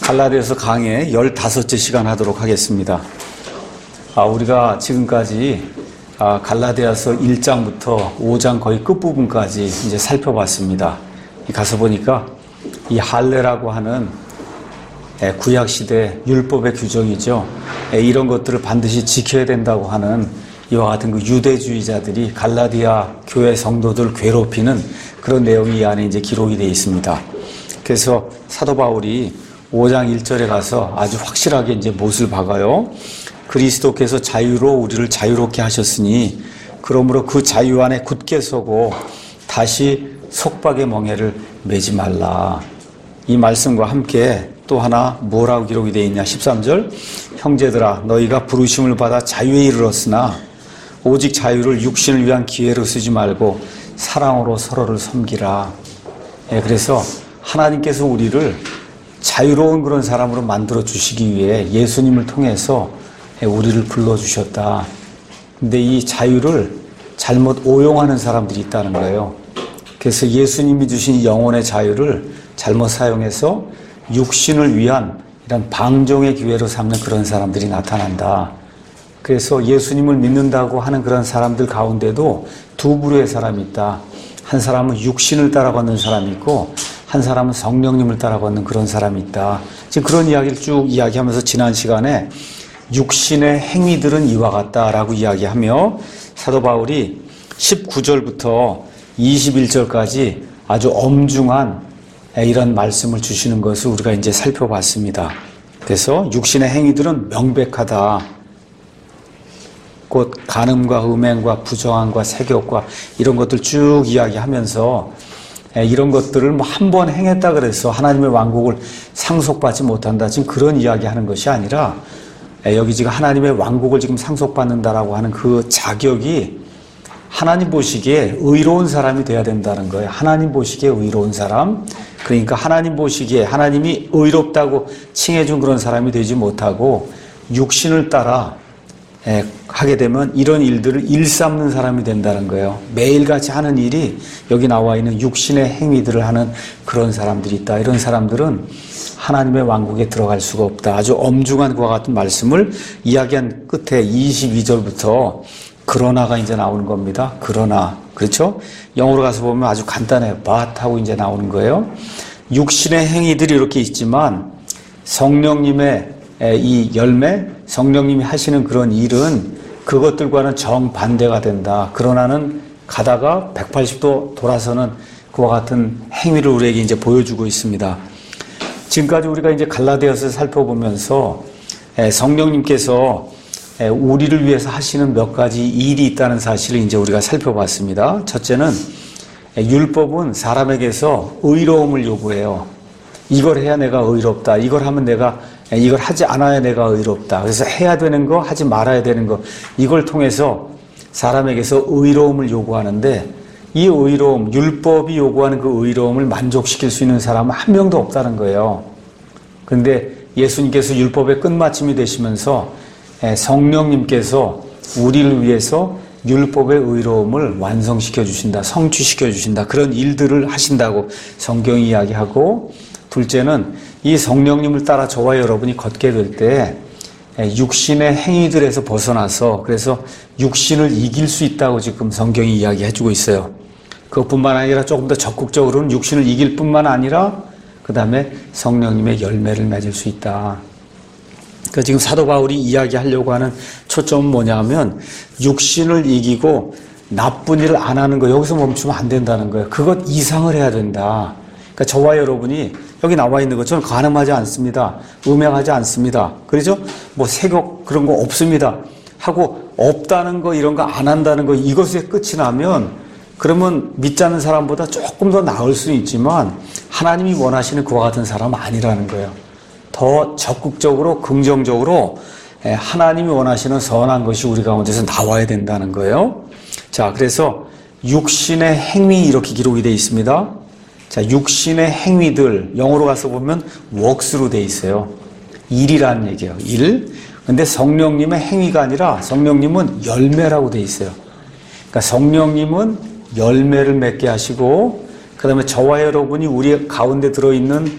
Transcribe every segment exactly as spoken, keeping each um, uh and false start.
갈라디아서 강의 열다섯째 시간 하도록 하겠습니다. 아, 우리가 지금까지 아, 갈라디아서 일 장부터 오 장 거의 끝부분까지 이제 살펴봤습니다. 가서 보니까 이 할례라고 하는 구약시대 율법의 규정이죠. 이런 것들을 반드시 지켜야 된다고 하는 이와 같은 그 유대주의자들이 갈라디아 교회 성도들 괴롭히는 그런 내용이 이 안에 이제 기록이 되어 있습니다. 그래서 사도 바울이 오 장 일 절에 가서 아주 확실하게 이제 못을 박아요. 그리스도께서 자유로 우리를 자유롭게 하셨으니 그러므로 그 자유 안에 굳게 서고 다시 속박의 멍에를 매지 말라. 이 말씀과 함께 또 하나 뭐라고 기록이 되어 있냐. 십삼 절 형제들아 너희가 부르심을 받아 자유에 이르렀으나 오직 자유를 육신을 위한 기회로 쓰지 말고 사랑으로 서로를 섬기라. 예, 그래서 하나님께서 우리를 자유로운 그런 사람으로 만들어 주시기 위해 예수님을 통해서 우리를 불러주셨다. 근데 이 자유를 잘못 오용하는 사람들이 있다는 거예요. 그래서 예수님이 주신 영혼의 자유를 잘못 사용해서 육신을 위한 이런 방종의 기회로 삼는 그런 사람들이 나타난다. 그래서 예수님을 믿는다고 하는 그런 사람들 가운데도 두 부류의 사람이 있다. 한 사람은 육신을 따라 걷는 사람이 있고 한 사람은 성령님을 따라 걷는 그런 사람이 있다. 지금 그런 이야기를 쭉 이야기하면서 지난 시간에 육신의 행위들은 이와 같다라고 이야기하며 사도 바울이 십구 절부터 이십일 절까지 아주 엄중한 이런 말씀을 주시는 것을 우리가 이제 살펴봤습니다. 그래서 육신의 행위들은 명백하다. 곧 간음과 음행과 부정함과 세욕과 이런 것들 쭉 이야기하면서 이런 것들을 뭐 한 번 행했다 그래서 하나님의 왕국을 상속받지 못한다. 지금 그런 이야기하는 것이 아니라 여기 지금 하나님의 왕국을 지금 상속받는다라고 하는 그 자격이 하나님 보시기에 의로운 사람이 돼야 된다는 거예요. 하나님 보시기에 의로운 사람. 그러니까 하나님 보시기에 하나님이 의롭다고 칭해준 그런 사람이 되지 못하고 육신을 따라 예, 하게 되면 이런 일들을 일삼는 사람이 된다는 거예요. 매일같이 하는 일이 여기 나와 있는 육신의 행위들을 하는 그런 사람들이 있다. 이런 사람들은 하나님의 왕국에 들어갈 수가 없다. 아주 엄중한 그와 같은 말씀을 이야기한 끝에 이십이 절부터 그러나가 이제 나오는 겁니다. 그러나. 그렇죠? 영어로 가서 보면 아주 간단해요. but 하고 이제 나오는 거예요. 육신의 행위들이 이렇게 있지만 성령님의 이 열매, 성령님이 하시는 그런 일은 그것들과는 정반대가 된다. 그러나는 가다가 백팔십 도 돌아서는 그와 같은 행위를 우리에게 이제 보여주고 있습니다. 지금까지 우리가 이제 갈라디아서를 살펴보면서 성령님께서 우리를 위해서 하시는 몇 가지 일이 있다는 사실을 이제 우리가 살펴봤습니다. 첫째는 율법은 사람에게서 의로움을 요구해요. 이걸 해야 내가 의롭다. 이걸 하면 내가 이걸 하지 않아야 내가 의롭다. 그래서 해야 되는 거, 하지 말아야 되는 거, 이걸 통해서 사람에게서 의로움을 요구하는데 이 의로움, 율법이 요구하는 그 의로움을 만족시킬 수 있는 사람은 한 명도 없다는 거예요. 그런데 예수님께서 율법의 끝마침이 되시면서 성령님께서 우리를 위해서 율법의 의로움을 완성시켜 주신다, 성취시켜 주신다. 그런 일들을 하신다고 성경이 이야기하고, 둘째는 이 성령님을 따라 저와 여러분이 걷게 될 때 육신의 행위들에서 벗어나서 그래서 육신을 이길 수 있다고 지금 성경이 이야기해 주고 있어요. 그것뿐만 아니라 조금 더 적극적으로는 육신을 이길 뿐만 아니라 그 다음에 성령님의 열매를 맺을 수 있다. 그러니까 지금 사도 바울이 이야기하려고 하는 초점은 뭐냐면 육신을 이기고 나쁜 일을 안 하는 거, 여기서 멈추면 안 된다는 거예요. 그것 이상을 해야 된다. 그러니까 저와 여러분이 여기 나와 있는 것처럼 간음하지 않습니다. 음행하지 않습니다. 그렇죠? 뭐 세욕 그런 거 없습니다. 하고 없다는 거 이런 거 안 한다는 거 이것에 끝이 나면 그러면 믿지 않는 사람보다 조금 더 나을 수는 있지만 하나님이 원하시는 그와 같은 사람은 아니라는 거예요. 더 적극적으로 긍정적으로 하나님이 원하시는 선한 것이 우리 가운데서 나와야 된다는 거예요. 자, 그래서 육신의 행위 이렇게 기록이 되어 있습니다. 자, 육신의 행위들 영어로 가서 보면 works로 되어 있어요. 일이라는 얘기예요. 일. 근데 성령님의 행위가 아니라 성령님은 열매라고 되어 있어요. 그러니까 성령님은 열매를 맺게 하시고 그 다음에 저와 여러분이 우리 가운데 들어있는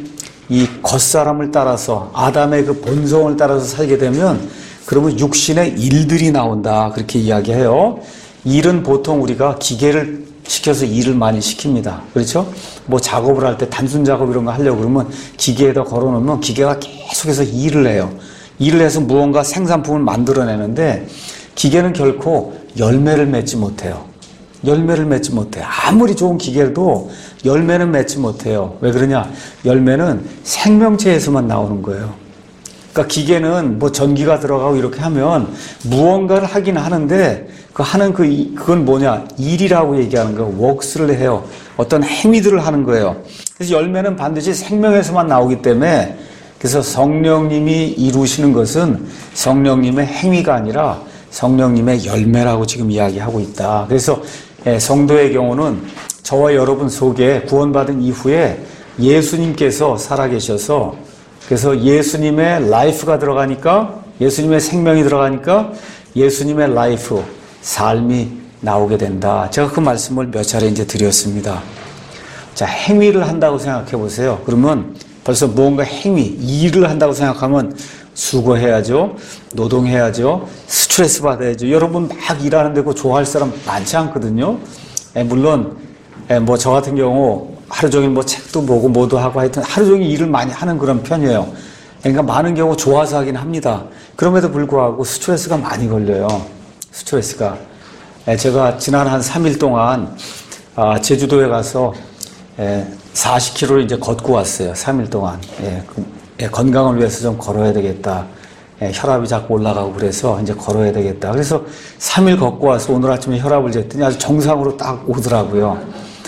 이 겉사람을 따라서 아담의 그 본성을 따라서 살게 되면 그러면 육신의 일들이 나온다. 그렇게 이야기해요. 일은 보통 우리가 기계를 시켜서 일을 많이 시킵니다. 그렇죠? 뭐 작업을 할 때 단순 작업 이런 거 하려고 그러면 기계에다 걸어놓으면 기계가 계속해서 일을 해요. 일을 해서 무언가 생산품을 만들어내는데 기계는 결코 열매를 맺지 못해요. 열매를 맺지 못해요. 아무리 좋은 기계도 열매는 맺지 못해요. 왜 그러냐? 열매는 생명체에서만 나오는 거예요. 그러니까 기계는 뭐 전기가 들어가고 이렇게 하면 무언가를 하긴 하는데 그 하는 그, 그건 뭐냐? 일이라고 얘기하는 거예요. works를 해요. 어떤 행위들을 하는 거예요. 그래서 열매는 반드시 생명에서만 나오기 때문에 그래서 성령님이 이루시는 것은 성령님의 행위가 아니라 성령님의 열매라고 지금 이야기하고 있다. 그래서 성도의 경우는 저와 여러분 속에 구원받은 이후에 예수님께서 살아계셔서 그래서 예수님의 라이프가 들어가니까 예수님의 생명이 들어가니까 예수님의 라이프, 삶이 나오게 된다. 제가 그 말씀을 몇 차례 이제 드렸습니다. 자, 행위를 한다고 생각해 보세요. 그러면 벌써 무언가 행위, 일을 한다고 생각하면 수고해야죠. 노동해야죠. 스트레스 받아야죠. 여러분 막 일하는데 그거 좋아할 사람 많지 않거든요. 에, 물론 뭐 저 같은 경우 하루 종일 뭐 책도 보고 뭐도 하고 하여튼 하루 종일 일을 많이 하는 그런 편이에요. 그러니까 많은 경우 좋아서 하긴 합니다. 그럼에도 불구하고 스트레스가 많이 걸려요. 스트레스가. 에, 제가 지난 한 삼 일 동안 아, 제주도에 가서 에, 사십 킬로미터를 이제 걷고 왔어요. 삼 일 동안. 예, 그, 예, 건강을 위해서 좀 걸어야 되겠다. 예, 혈압이 자꾸 올라가고 그래서 이제 걸어야 되겠다. 그래서 삼 일 걷고 와서 오늘 아침에 혈압을 쟀더니 아주 정상으로 딱 오더라고요.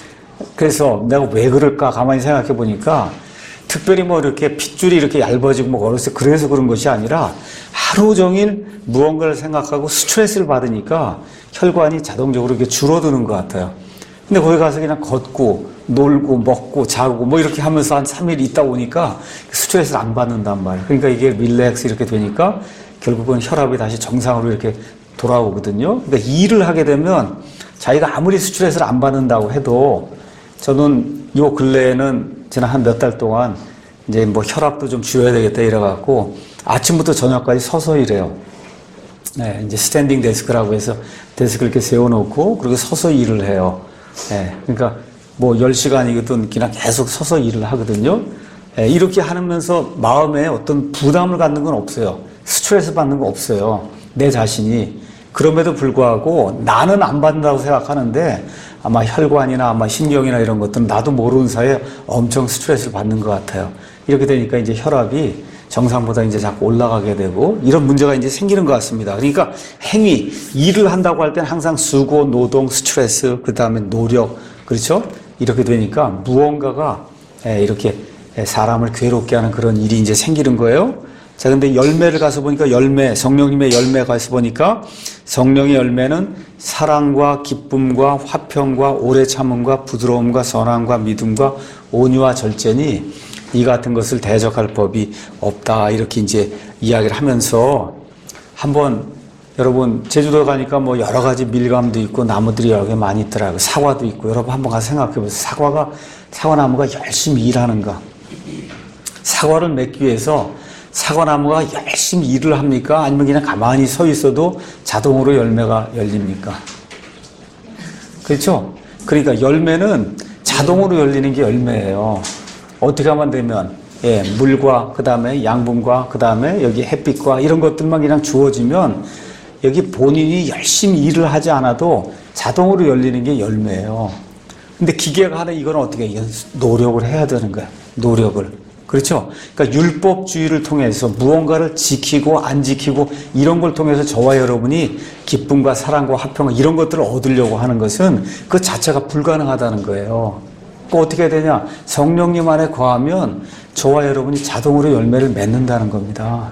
그래서 내가 왜 그럴까 가만히 생각해 보니까 특별히 뭐 이렇게 핏줄이 이렇게 얇아지고 뭐 그래서 그래서 그런 것이 아니라 하루 종일 무언가를 생각하고 스트레스를 받으니까 혈관이 자동적으로 이렇게 줄어드는 것 같아요. 근데 거기 가서 그냥 걷고 놀고 먹고 자고 뭐 이렇게 하면서 한 삼 일 있다 오니까 스트레스를 안 받는단 말이에요. 그러니까 이게 릴렉스 이렇게 되니까 결국은 혈압이 다시 정상으로 이렇게 돌아오거든요. 그러니까 일을 하게 되면 자기가 아무리 스트레스를 안 받는다고 해도 저는 요 근래에는 지난 한 몇 달 동안 이제 뭐 혈압도 좀 줄여야 되겠다 이래갖고 아침부터 저녁까지 서서 일해요. 네, 이제 스탠딩 데스크라고 해서 데스크 이렇게 세워놓고 그리고 서서 일을 해요. 네, 그러니까 뭐 열 시간이거든 그냥 계속 서서 일을 하거든요. 네, 이렇게 하면서 마음에 어떤 부담을 갖는 건 없어요. 스트레스 받는 거 없어요. 내 자신이. 그럼에도 불구하고 나는 안 받는다고 생각하는데 아마 혈관이나 아마 신경이나 이런 것들은 나도 모르는 사이에 엄청 스트레스를 받는 것 같아요. 이렇게 되니까 이제 혈압이 정상보다 이제 자꾸 올라가게 되고 이런 문제가 이제 생기는 것 같습니다. 그러니까 행위, 일을 한다고 할 때는 항상 수고, 노동, 스트레스, 그 다음에 노력, 그렇죠? 이렇게 되니까 무언가가 이렇게 사람을 괴롭게 하는 그런 일이 이제 생기는 거예요. 자, 근데 열매를 가서 보니까 열매, 성령님의 열매 가서 보니까 성령의 열매는 사랑과 기쁨과 화평과 오래 참음과 부드러움과 선함과 믿음과 온유와 절제니 이 같은 것을 대적할 법이 없다. 이렇게 이제 이야기를 하면서 한번 여러분 제주도 가니까 뭐 여러 가지 밀감도 있고 나무들이 여러 개 많이 있더라고요. 사과도 있고 여러분 한번 가서 생각해 보세요. 사과가, 사과나무가 열심히 일하는가? 사과를 맺기 위해서 사과나무가 열심히 일을 합니까? 아니면 그냥 가만히 서 있어도 자동으로 열매가 열립니까? 그렇죠? 그러니까 열매는 자동으로 열리는 게 열매예요. 어떻게 하면 되면, 예, 물과, 그 다음에 양분과, 그 다음에 여기 햇빛과 이런 것들만 그냥 주어지면 여기 본인이 열심히 일을 하지 않아도 자동으로 열리는 게 열매예요. 근데 기계가 하는 이건 어떻게 해요? 노력을 해야 되는 거야. 노력을. 그렇죠? 그러니까 율법주의를 통해서 무언가를 지키고 안 지키고 이런 걸 통해서 저와 여러분이 기쁨과 사랑과 화평 이런 것들을 얻으려고 하는 것은 그 자체가 불가능하다는 거예요. 그 어떻게 해야 되냐? 성령님 안에 거하면 저와 여러분이 자동으로 열매를 맺는다는 겁니다.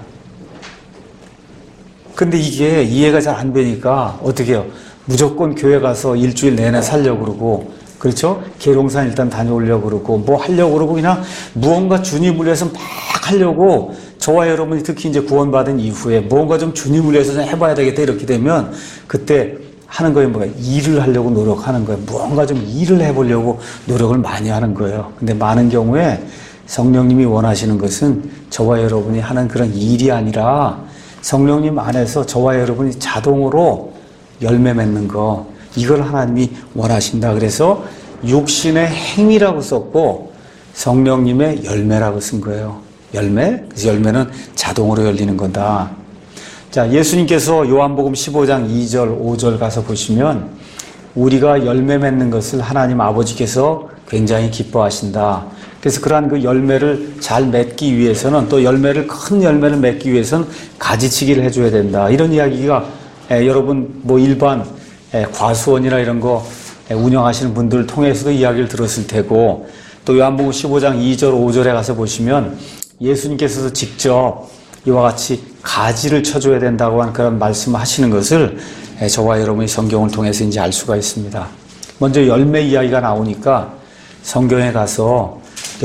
근데 이게 이해가 잘 안 되니까 어떻게 해요? 무조건 교회 가서 일주일 내내 살려고 그러고 그렇죠? 계룡산 일단 다녀오려고 그러고 뭐 하려고 그러고 그냥 무언가 주님을 위해서 막 하려고 저와 여러분이 특히 이제 구원받은 이후에 무언가 좀 주님을 위해서 좀 해봐야 되겠다 이렇게 되면 그때 하는 거예요. 뭐가 일을 하려고 노력하는 거예요. 무언가 좀 일을 해보려고 노력을 많이 하는 거예요. 근데 많은 경우에 성령님이 원하시는 것은 저와 여러분이 하는 그런 일이 아니라 성령님 안에서 저와 여러분이 자동으로 열매 맺는 거, 이걸 하나님이 원하신다. 그래서 육신의 행위라고 썼고 성령님의 열매라고 쓴 거예요. 열매? 그래서 열매는 자동으로 열리는 거다. 자, 예수님께서 요한복음 십오 장 이 절, 오 절 가서 보시면 우리가 열매 맺는 것을 하나님 아버지께서 굉장히 기뻐하신다. 그래서 그러한 그 열매를 잘 맺기 위해서는, 또 열매를, 큰 열매를 맺기 위해서는 가지치기를 해줘야 된다. 이런 이야기가 에, 여러분 뭐 일반 에, 과수원이나 이런 거 에, 운영하시는 분들 통해서도 이야기를 들었을 테고, 또 요한복음 십오 장 이 절, 오 절에 가서 보시면 예수님께서도 직접 이와 같이 가지를 쳐줘야 된다고 하는 그런 말씀을 하시는 것을 저와 여러분이 성경을 통해서 이제 알 수가 있습니다. 먼저 열매 이야기가 나오니까 성경에 가서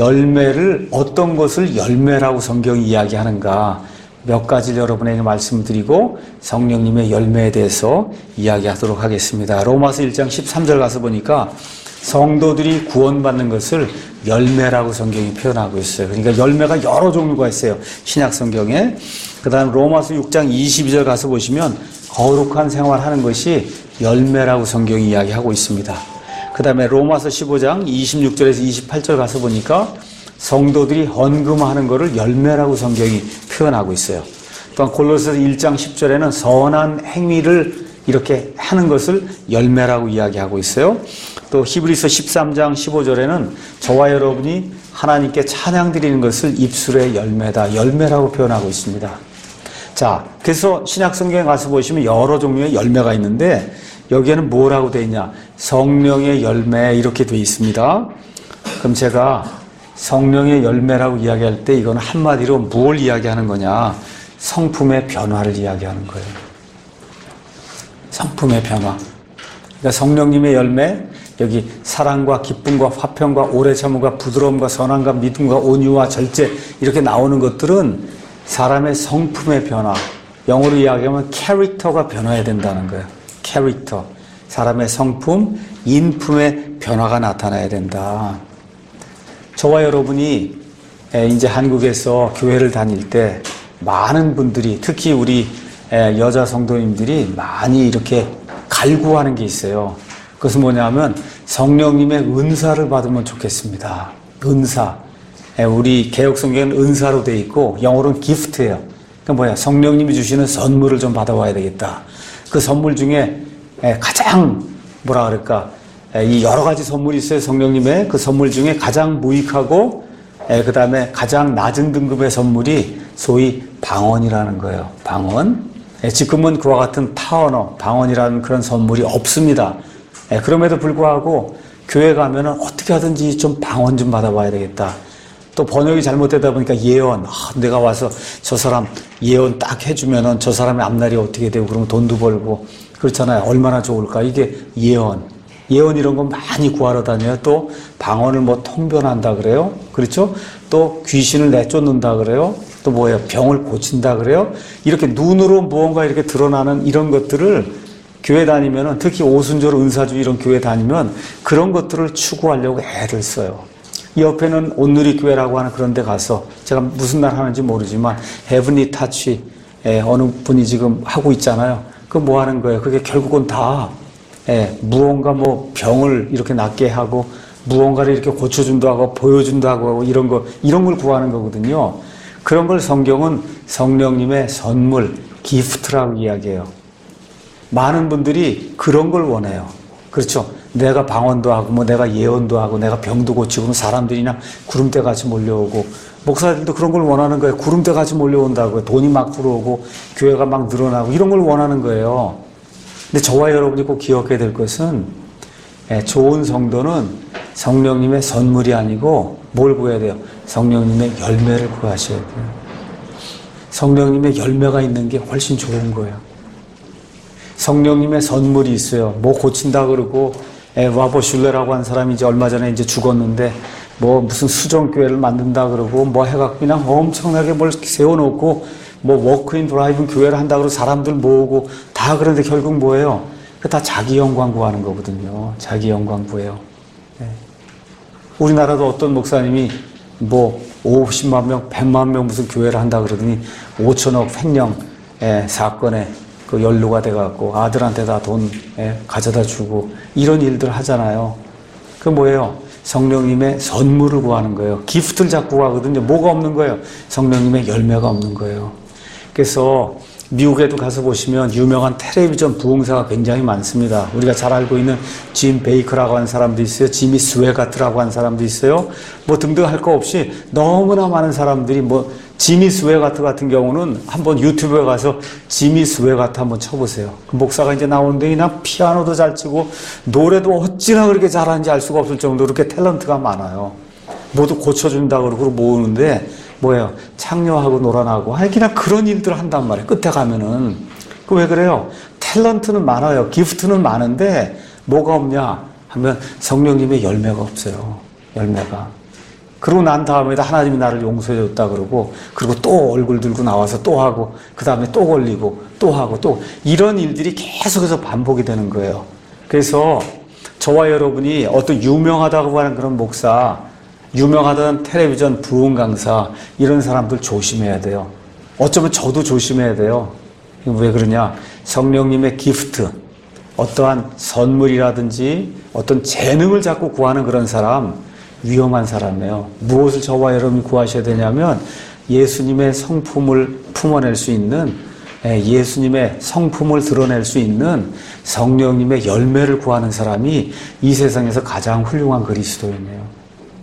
열매를, 어떤 것을 열매라고 성경이 이야기하는가 몇 가지를 여러분에게 말씀드리고 성령님의 열매에 대해서 이야기하도록 하겠습니다. 로마서 일 장 십삼 절 가서 보니까 성도들이 구원받는 것을 열매라고 성경이 표현하고 있어요. 그러니까 열매가 여러 종류가 있어요. 신약 성경에. 그 다음 로마서 육 장 이십이 절 가서 보시면 거룩한 생활하는 것이 열매라고 성경이 이야기하고 있습니다. 그 다음에 로마서 십오 장 이십육 절에서 이십팔 절 가서 보니까 성도들이 헌금하는 것을 열매라고 성경이 표현하고 있어요. 또한 골로새서 일 장 십 절에는 선한 행위를 이렇게 하는 것을 열매라고 이야기하고 있어요. 또 히브리서 십삼 장 십오 절에는 저와 여러분이 하나님께 찬양 드리는 것을 입술의 열매다, 열매라고 표현하고 있습니다. 자, 그래서 신약 성경에 가서 보시면 여러 종류의 열매가 있는데 여기에는 뭐라고 되어 있냐? 성령의 열매, 이렇게 되어 있습니다. 그럼 제가 성령의 열매라고 이야기할 때 이거는 한마디로 뭘 이야기하는 거냐? 성품의 변화를 이야기하는 거예요. 성품의 변화. 그러니까 성령님의 열매, 여기 사랑과 기쁨과 화평과 오래 참음과 부드러움과 선함과 믿음과 온유와 절제, 이렇게 나오는 것들은 사람의 성품의 변화, 영어로 이야기하면 캐릭터가 변화해야 된다는 거예요. 캐릭터, 사람의 성품, 인품의 변화가 나타나야 된다. 저와 여러분이 이제 한국에서 교회를 다닐 때 많은 분들이, 특히 우리 여자 성도님들이 많이 이렇게 갈구하는 게 있어요. 그것은 뭐냐면 성령님의 은사를 받으면 좋겠습니다. 은사. 우리 개혁성경은 은사로 되어 있고 영어로는 기프트예요. 그러니까 뭐야? 성령님이 주시는 선물을 좀 받아와야 되겠다. 그 선물 중에 가장 뭐라 그럴까? 이 여러 가지 선물이 있어요. 성령님의 그 선물 중에 가장 무익하고 그 다음에 가장 낮은 등급의 선물이 소위 방언이라는 거예요. 방언. 지금은 그와 같은 타언어, 방언이라는 그런 선물이 없습니다. 그럼에도 불구하고 교회 가면은 어떻게 하든지 좀 방언 좀 받아봐야 되겠다. 또 번역이 잘못되다 보니까 예언, 아, 내가 와서 저 사람 예언 딱 해주면은 저 사람의 앞날이 어떻게 되고 그러면 돈도 벌고 그렇잖아요. 얼마나 좋을까. 이게 예언. 예언 이런 거 많이 구하러 다녀요. 또 방언을 뭐 통변한다 그래요. 그렇죠? 또 귀신을 내쫓는다 그래요. 또 뭐예요? 병을 고친다 그래요. 이렇게 눈으로 무언가 이렇게 드러나는 이런 것들을 교회 다니면은, 특히 오순절 은사주 이런 교회 다니면 그런 것들을 추구하려고 애를 써요. 이 옆에는 온누리 교회라고 하는 그런 데 가서 제가 무슨 날 하는지 모르지만 헤븐리 타치 어느 분이 지금 하고 있잖아요. 그 뭐 하는 거예요? 그게 결국은 다 예, 무언가 뭐 병을 이렇게 낫게 하고 무언가를 이렇게 고쳐준다 하고 보여준다 하고 이런 거, 이런 걸 구하는 거거든요. 그런 걸 성경은 성령님의 선물, 기프트라고 이야기해요. 많은 분들이 그런 걸 원해요. 그렇죠? 내가 방언도 하고 뭐 내가 예언도 하고 내가 병도 고치고 사람들이나 구름대같이 몰려오고, 목사들도 그런 걸 원하는 거예요. 구름대같이 몰려온다고요. 돈이 막 들어오고 교회가 막 늘어나고 이런 걸 원하는 거예요. 근데 저와 여러분이 꼭 기억해야 될 것은 좋은 성도는 성령님의 선물이 아니고 뭘 구해야 돼요? 성령님의 열매를 구하셔야 돼요. 성령님의 열매가 있는 게 훨씬 좋은 거예요. 성령님의 선물이 있어요. 뭐 고친다 그러고, 와보슐레라고 한 사람이 이제 얼마 전에 이제 죽었는데, 뭐 무슨 수정교회를 만든다 그러고, 뭐 해갖고 그냥 엄청나게 뭘 세워놓고, 뭐 워크인 드라이브 교회를 한다 그러고 사람들 모으고 다 그런데 결국 뭐예요? 그 다 자기 영광 구하는 거거든요. 자기 영광 구해요. 네. 우리나라도 어떤 목사님이 뭐 오십만 명, 백만 명 무슨 교회를 한다 그러더니 오천억 횡령의 사건에 그 연루가 돼갖고 아들한테 다 돈 가져다 주고 이런 일들 하잖아요. 그 뭐예요? 성령님의 선물을 구하는 거예요. 기프트를 자꾸 구하거든요. 뭐가 없는 거예요? 성령님의 열매가 없는 거예요. 그래서 미국에도 가서 보시면 유명한 텔레비전 부흥사가 굉장히 많습니다. 우리가 잘 알고 있는 짐 베이커라고 하는 사람도 있어요. 지미 스웨가트라고 하는 사람도 있어요. 뭐 등등 할 거 없이 너무나 많은 사람들이 뭐 지미 스웨가트 같은 경우는 한번 유튜브에 가서 지미 스웨가트 한번 쳐보세요. 그 목사가 이제 나오는데 그냥 피아노도 잘 치고 노래도 어찌나 그렇게 잘하는지 알 수가 없을 정도로 그렇게 탤런트가 많아요. 모두 고쳐준다 그러고 모으는데 뭐예요? 창녀하고 놀아나고 아니 그냥 그런 일들을 한단 말이에요. 끝에 가면은. 그 왜 그래요? 탤런트는 많아요. 기프트는 많은데 뭐가 없냐 하면 성령님의 열매가 없어요. 열매가. 그러고 난 다음에도 하나님이 나를 용서해 줬다 그러고 그리고 또 얼굴 들고 나와서 또 하고 그 다음에 또 걸리고 또 하고 또 이런 일들이 계속해서 반복이 되는 거예요. 그래서 저와 여러분이 어떤 유명하다고 하는 그런 목사 유명하던 텔레비전 부흥 강사 이런 사람들 조심해야 돼요. 어쩌면 저도 조심해야 돼요. 왜 그러냐? 성령님의 기프트, 어떠한 선물이라든지 어떤 재능을 자꾸 구하는 그런 사람 위험한 사람이에요. 무엇을 저와 여러분이 구하셔야 되냐면 예수님의 성품을 품어낼 수 있는 예수님의 성품을 드러낼 수 있는 성령님의 열매를 구하는 사람이 이 세상에서 가장 훌륭한 그리스도인이에요.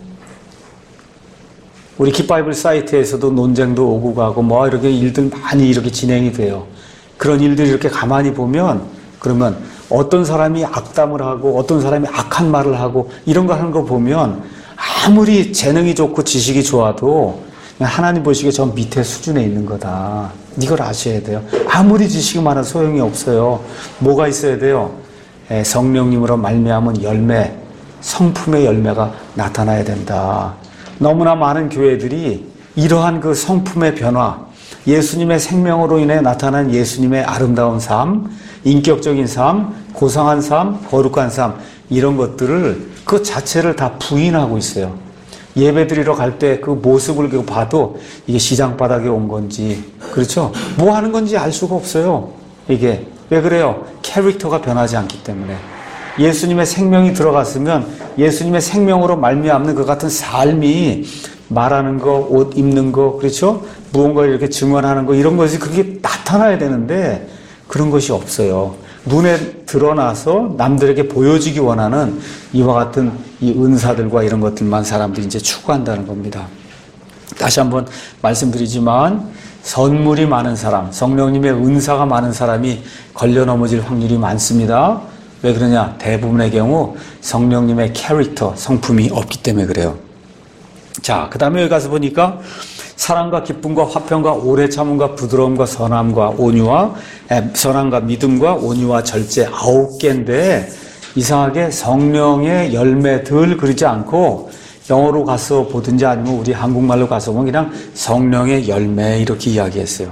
우리 깃바이블 사이트에서도 논쟁도 오고 가고 뭐 이렇게 일들 많이 이렇게 진행이 돼요. 그런 일들이 이렇게 가만히 보면 그러면 어떤 사람이 악담을 하고 어떤 사람이 악한 말을 하고 이런 거 하는 거 보면 아무리 재능이 좋고 지식이 좋아도 하나님 보시기에 저 밑에 수준에 있는 거다. 이걸 아셔야 돼요. 아무리 지식이 많아도 소용이 없어요. 뭐가 있어야 돼요? 성령님으로 말미암은 열매, 성품의 열매가 나타나야 된다. 너무나 많은 교회들이 이러한 그 성품의 변화, 예수님의 생명으로 인해 나타난 예수님의 아름다운 삶, 인격적인 삶, 고상한 삶, 거룩한 삶 이런 것들을 그 자체를 다 부인하고 있어요. 예배 드리러 갈 때 그 모습을 봐도 이게 시장 바닥에 온 건지 그렇죠? 뭐 하는 건지 알 수가 없어요. 이게 왜 그래요? 캐릭터가 변하지 않기 때문에. 예수님의 생명이 들어갔으면 예수님의 생명으로 말미암는 그 같은 삶이 말하는 거, 옷 입는 거, 그렇죠? 무언가를 이렇게 증언하는 거 이런 것이 그게 나타나야 되는데 그런 것이 없어요. 눈에 드러나서 남들에게 보여지기 원하는 이와 같은 이 은사들과 이런 것들만 사람들이 이제 추구한다는 겁니다. 다시 한번 말씀드리지만 선물이 많은 사람, 성령님의 은사가 많은 사람이 걸려 넘어질 확률이 많습니다. 왜 그러냐? 대부분의 경우 성령님의 캐릭터, 성품이 없기 때문에 그래요. 자, 그 다음에 여기 가서 보니까 사랑과 기쁨과 화평과 오래 참음과 부드러움과 선함과 온유와 에, 선함과 믿음과 온유와 절제 아홉 개인데 이상하게 성령의 열매들 그러지 않고 영어로 가서 보든지 아니면 우리 한국말로 가서 보면 그냥 성령의 열매 이렇게 이야기했어요.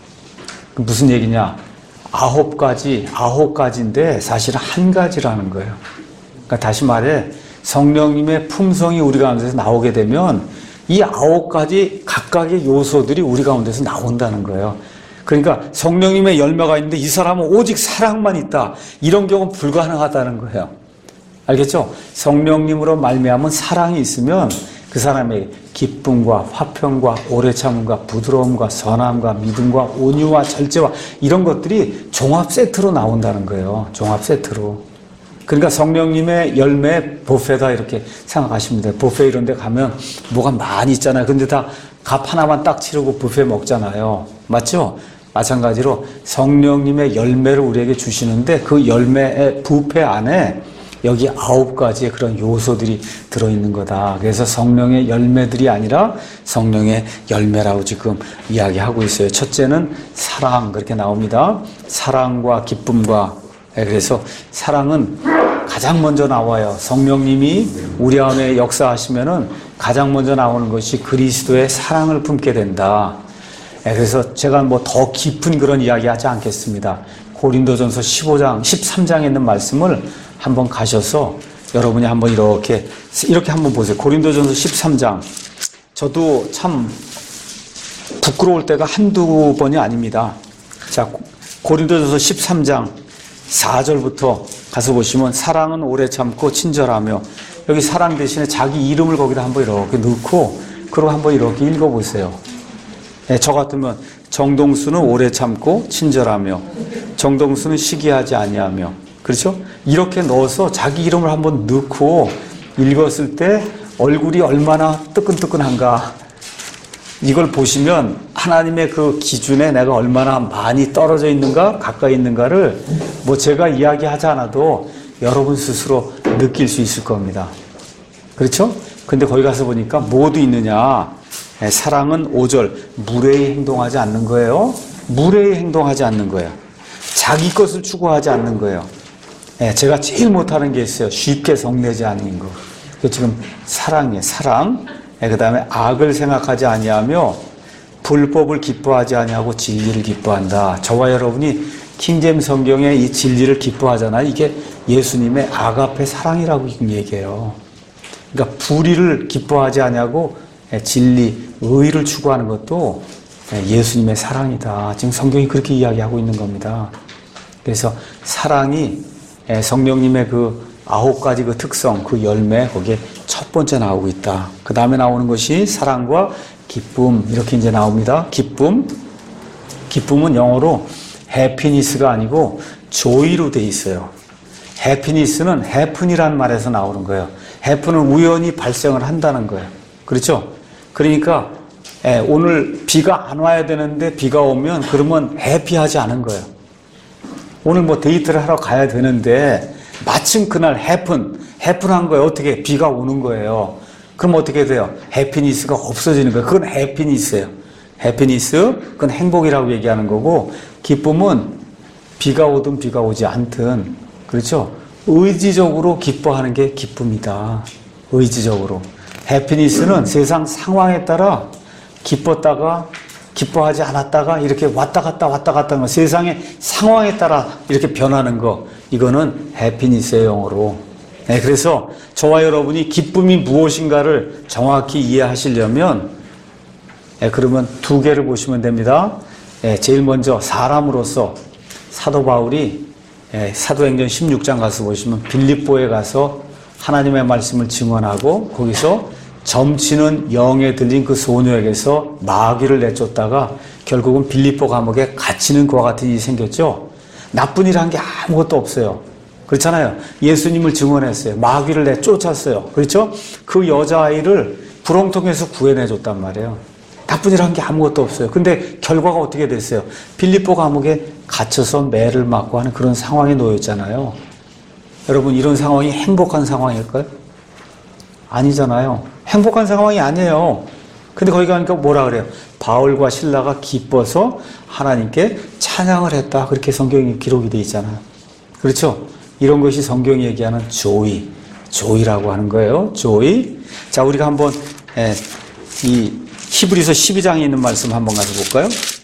무슨 얘기냐? 아홉 가지, 아홉 가지인데 사실은 한 가지라는 거예요. 그러니까 다시 말해 성령님의 품성이 우리 가운데서 나오게 되면 이 아홉 가지 각각의 요소들이 우리 가운데서 나온다는 거예요. 그러니까 성령님의 열매가 있는데 이 사람은 오직 사랑만 있다. 이런 경우는 불가능하다는 거예요. 알겠죠? 성령님으로 말미암은 사랑이 있으면 그 사람의 기쁨과 화평과 오래 참음과 부드러움과 선함과 믿음과 온유와 절제와 이런 것들이 종합 세트로 나온다는 거예요. 종합 세트로. 그러니까 성령님의 열매 뷔페다 이렇게 생각하시면 돼요. 뷔페 이런 데 가면 뭐가 많이 있잖아요. 근데 다 값 하나만 딱 치르고 뷔페 먹잖아요. 맞죠? 마찬가지로 성령님의 열매를 우리에게 주시는데 그 열매의 뷔페 안에 여기 아홉 가지의 그런 요소들이 들어있는 거다. 그래서 성령의 열매들이 아니라 성령의 열매라고 지금 이야기하고 있어요. 첫째는 사랑 그렇게 나옵니다. 사랑과 기쁨과 그래서 사랑은 가장 먼저 나와요. 성령님이 우리 안에 역사하시면은 가장 먼저 나오는 것이 그리스도의 사랑을 품게 된다. 그래서 제가 뭐 더 깊은 그런 이야기 하지 않겠습니다. 고린도전서 십오 장, 십삼 장에 있는 말씀을 한번 가셔서 여러분이 한번 이렇게, 이렇게 한번 보세요. 고린도전서 십삼 장. 저도 참 부끄러울 때가 한두 번이 아닙니다. 자, 고린도전서 십삼 장 사 절부터 가서 보시면 사랑은 오래 참고 친절하며, 여기 사랑 대신에 자기 이름을 거기다 한번 이렇게 넣고 그리고 한번 이렇게 읽어보세요. 네, 저 같으면 정동수는 오래 참고 친절하며, 정동수는 시기하지 아니하며, 그렇죠? 이렇게 넣어서 자기 이름을 한번 넣고 읽었을 때 얼굴이 얼마나 뜨끈뜨끈한가, 이걸 보시면 하나님의 그 기준에 내가 얼마나 많이 떨어져 있는가 가까이 있는가를 뭐 제가 이야기하지 않아도 여러분 스스로 느낄 수 있을 겁니다. 그렇죠? 근데 거기 가서 보니까 뭐도 있느냐. 사랑은 오 절 무례히 행동하지 않는 거예요. 무례히 행동하지 않는 거예요. 자기 것을 추구하지 않는 거예요. 제가 제일 못하는 게 있어요. 쉽게 성내지 않는 거. 그게 지금 사랑이에요. 사랑. 그 다음에 악을 생각하지 아니하며 불법을 기뻐하지 아니하고 진리를 기뻐한다. 저와 여러분이 킹제임스 성경에 이 진리를 기뻐하잖아요. 이게 예수님의 아가페 사랑이라고 얘기해요. 그러니까 불의를 기뻐하지 아니하고 진리, 의를 추구하는 것도 예수님의 사랑이다. 지금 성경이 그렇게 이야기하고 있는 겁니다. 그래서 사랑이 성령님의 그 아홉 가지 그 특성, 그 열매, 거기에 첫 번째 나오고 있다. 그 다음에 나오는 것이 사랑과 기쁨, 이렇게 이제 나옵니다. 기쁨. 기쁨은 영어로 happiness가 아니고 joy로 돼 있어요. happiness는 happen이라는 말에서 나오는 거예요. happen은 우연히 발생을 한다는 거예요. 그렇죠? 그러니까 오늘 비가 안 와야 되는데 비가 오면 그러면 해피하지 않은 거예요. 오늘 뭐 데이트를 하러 가야 되는데 마침 그날 해픈, 해픈한 거예요. 어떻게? 비가 오는 거예요. 그럼 어떻게 돼요? 해피니스가 없어지는 거예요. 그건 해피니스예요. 해피니스, 그건 행복이라고 얘기하는 거고, 기쁨은 비가 오든 비가 오지 않든, 그렇죠? 의지적으로 기뻐하는 게 기쁨이다. 의지적으로. 해피니스는 세상 상황에 따라 기뻤다가 기뻐하지 않았다가 이렇게 왔다 갔다 왔다 갔다 하는 거, 세상의 상황에 따라 이렇게 변하는 거, 이거는 해피니스의 영어로. 네, 그래서 저와 여러분이 기쁨이 무엇인가를 정확히 이해하시려면, 네, 그러면 두 개를 보시면 됩니다. 네, 제일 먼저 사람으로서 사도 바울이 네, 사도행전 십육 장 가서 보시면 빌립보에 가서 하나님의 말씀을 증언하고 거기서 점치는 영에 들린 그 소녀에게서 마귀를 내쫓다가 결국은 빌립보 감옥에 갇히는 그와 같은 일이 생겼죠. 나쁜 일 한 게 아무것도 없어요. 그렇잖아요. 예수님을 증언했어요. 마귀를 내쫓았어요. 그렇죠? 그 여자아이를 구렁텅이에서 구해내줬단 말이에요. 나쁜 일 한 게 아무것도 없어요. 근데 결과가 어떻게 됐어요? 빌립보 감옥에 갇혀서 매를 맞고 하는 그런 상황에 놓였잖아요. 여러분, 이런 상황이 행복한 상황일까요? 아니잖아요. 행복한 상황이 아니에요. 근데 거기 가니까 뭐라 그래요? 바울과 실라가 기뻐서 하나님께 찬양을 했다. 그렇게 성경이 기록이 되어 있잖아요. 그렇죠? 이런 것이 성경이 얘기하는 조이, 조이라고 하는 거예요. 조이. 자, 우리가 한번 에, 이 히브리서 십이 장에 있는 말씀 한번 가서 볼까요?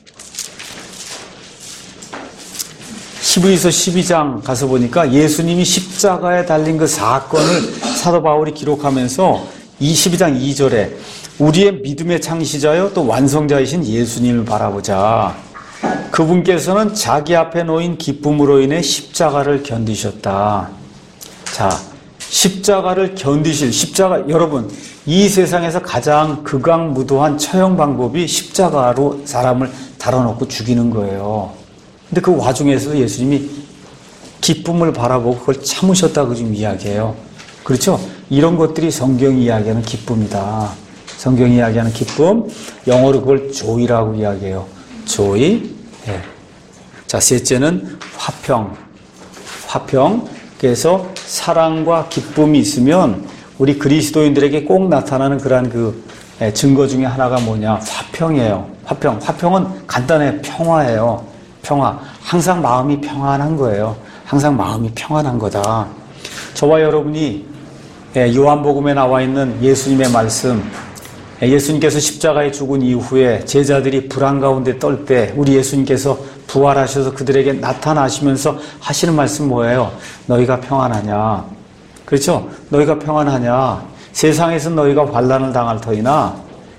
히브리서 십이 장 가서 보니까 예수님이 십자가에 달린 그 사건을 사도 바울이 기록하면서 이 십이 장 이 절에 우리의 믿음의 창시자요 또 완성자이신 예수님을 바라보자. 그분께서는 자기 앞에 놓인 기쁨으로 인해 십자가를 견디셨다. 자, 십자가를 견디실, 십자가, 여러분, 이 세상에서 가장 극악무도한 처형 방법이 십자가로 사람을 달아놓고 죽이는 거예요. 근데 그 와중에서도 예수님이 기쁨을 바라보고 그걸 참으셨다고 지금 이야기해요. 그렇죠? 이런 것들이 성경이 이야기하는 기쁨이다. 성경이 이야기하는 기쁨, 영어로 그걸 조이라고 이야기해요. 조이. 예. 자, 셋째는 화평. 화평. 그래서 사랑과 기쁨이 있으면 우리 그리스도인들에게 꼭 나타나는 그러한 그 증거 중에 하나가 뭐냐? 화평이에요. 화평. 화평은 간단해. 평화예요. 평화. 항상 마음이 평안한 거예요. 항상 마음이 평안한 거다. 저와 여러분이 요한복음에 나와 있는 예수님의 말씀, 예수님께서 십자가에 죽은 이후에 제자들이 불안 가운데 떨 때 우리 예수님께서 부활하셔서 그들에게 나타나시면서 하시는 말씀 뭐예요? 너희가 평안하냐? 그렇죠? 너희가 평안하냐? 세상에서 너희가 환난을 당할 터이나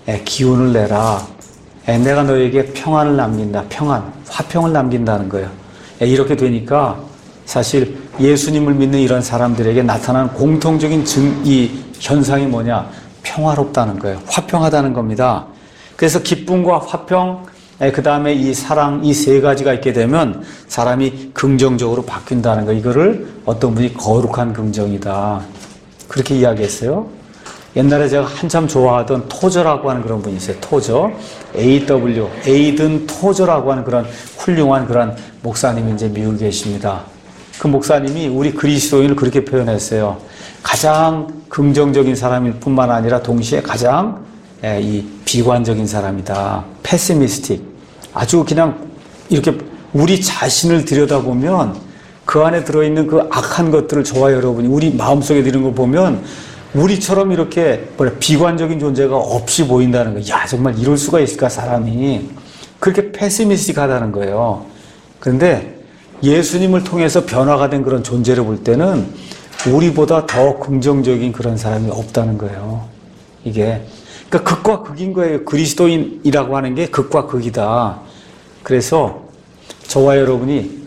기운을 내라. 내가 너에게 평안을 남긴다. 평안, 화평을 남긴다는 거예요. 이렇게 되니까 사실 예수님을 믿는 이런 사람들에게 나타나는 공통적인 증, 이 현상이 뭐냐? 평화롭다는 거예요. 화평하다는 겁니다. 그래서 기쁨과 화평, 그 다음에 이 사랑, 이 세 가지가 있게 되면 사람이 긍정적으로 바뀐다는 거. 이거를 어떤 분이 거룩한 긍정이다. 그렇게 이야기했어요. 옛날에 제가 한참 좋아하던 토저라고 하는 그런 분이 있어요. 토저. 에이 더블유. 에이든 토저라고 하는 그런 훌륭한 그런 목사님이 이제 미국에 계십니다. 그 목사님이 우리 그리스도인을 그렇게 표현했어요. 가장 긍정적인 사람일 뿐만 아니라 동시에 가장 이 비관적인 사람이다. 패시미스틱. 아주 그냥 이렇게 우리 자신을 들여다보면 그 안에 들어있는 그 악한 것들을 저와 여러분이 우리 마음속에 들은 걸 보면 우리처럼 이렇게 뭐냐 비관적인 존재가 없이 보인다는 거예요. 야, 정말 이럴 수가 있을까, 사람이. 그렇게 패시미스틱하다는 거예요. 그런데 예수님을 통해서 변화가 된 그런 존재를 볼 때는 우리보다 더 긍정적인 그런 사람이 없다는 거예요. 이게. 그러니까 극과 극인 거예요. 그리스도인이라고 하는 게 극과 극이다. 그래서 저와 여러분이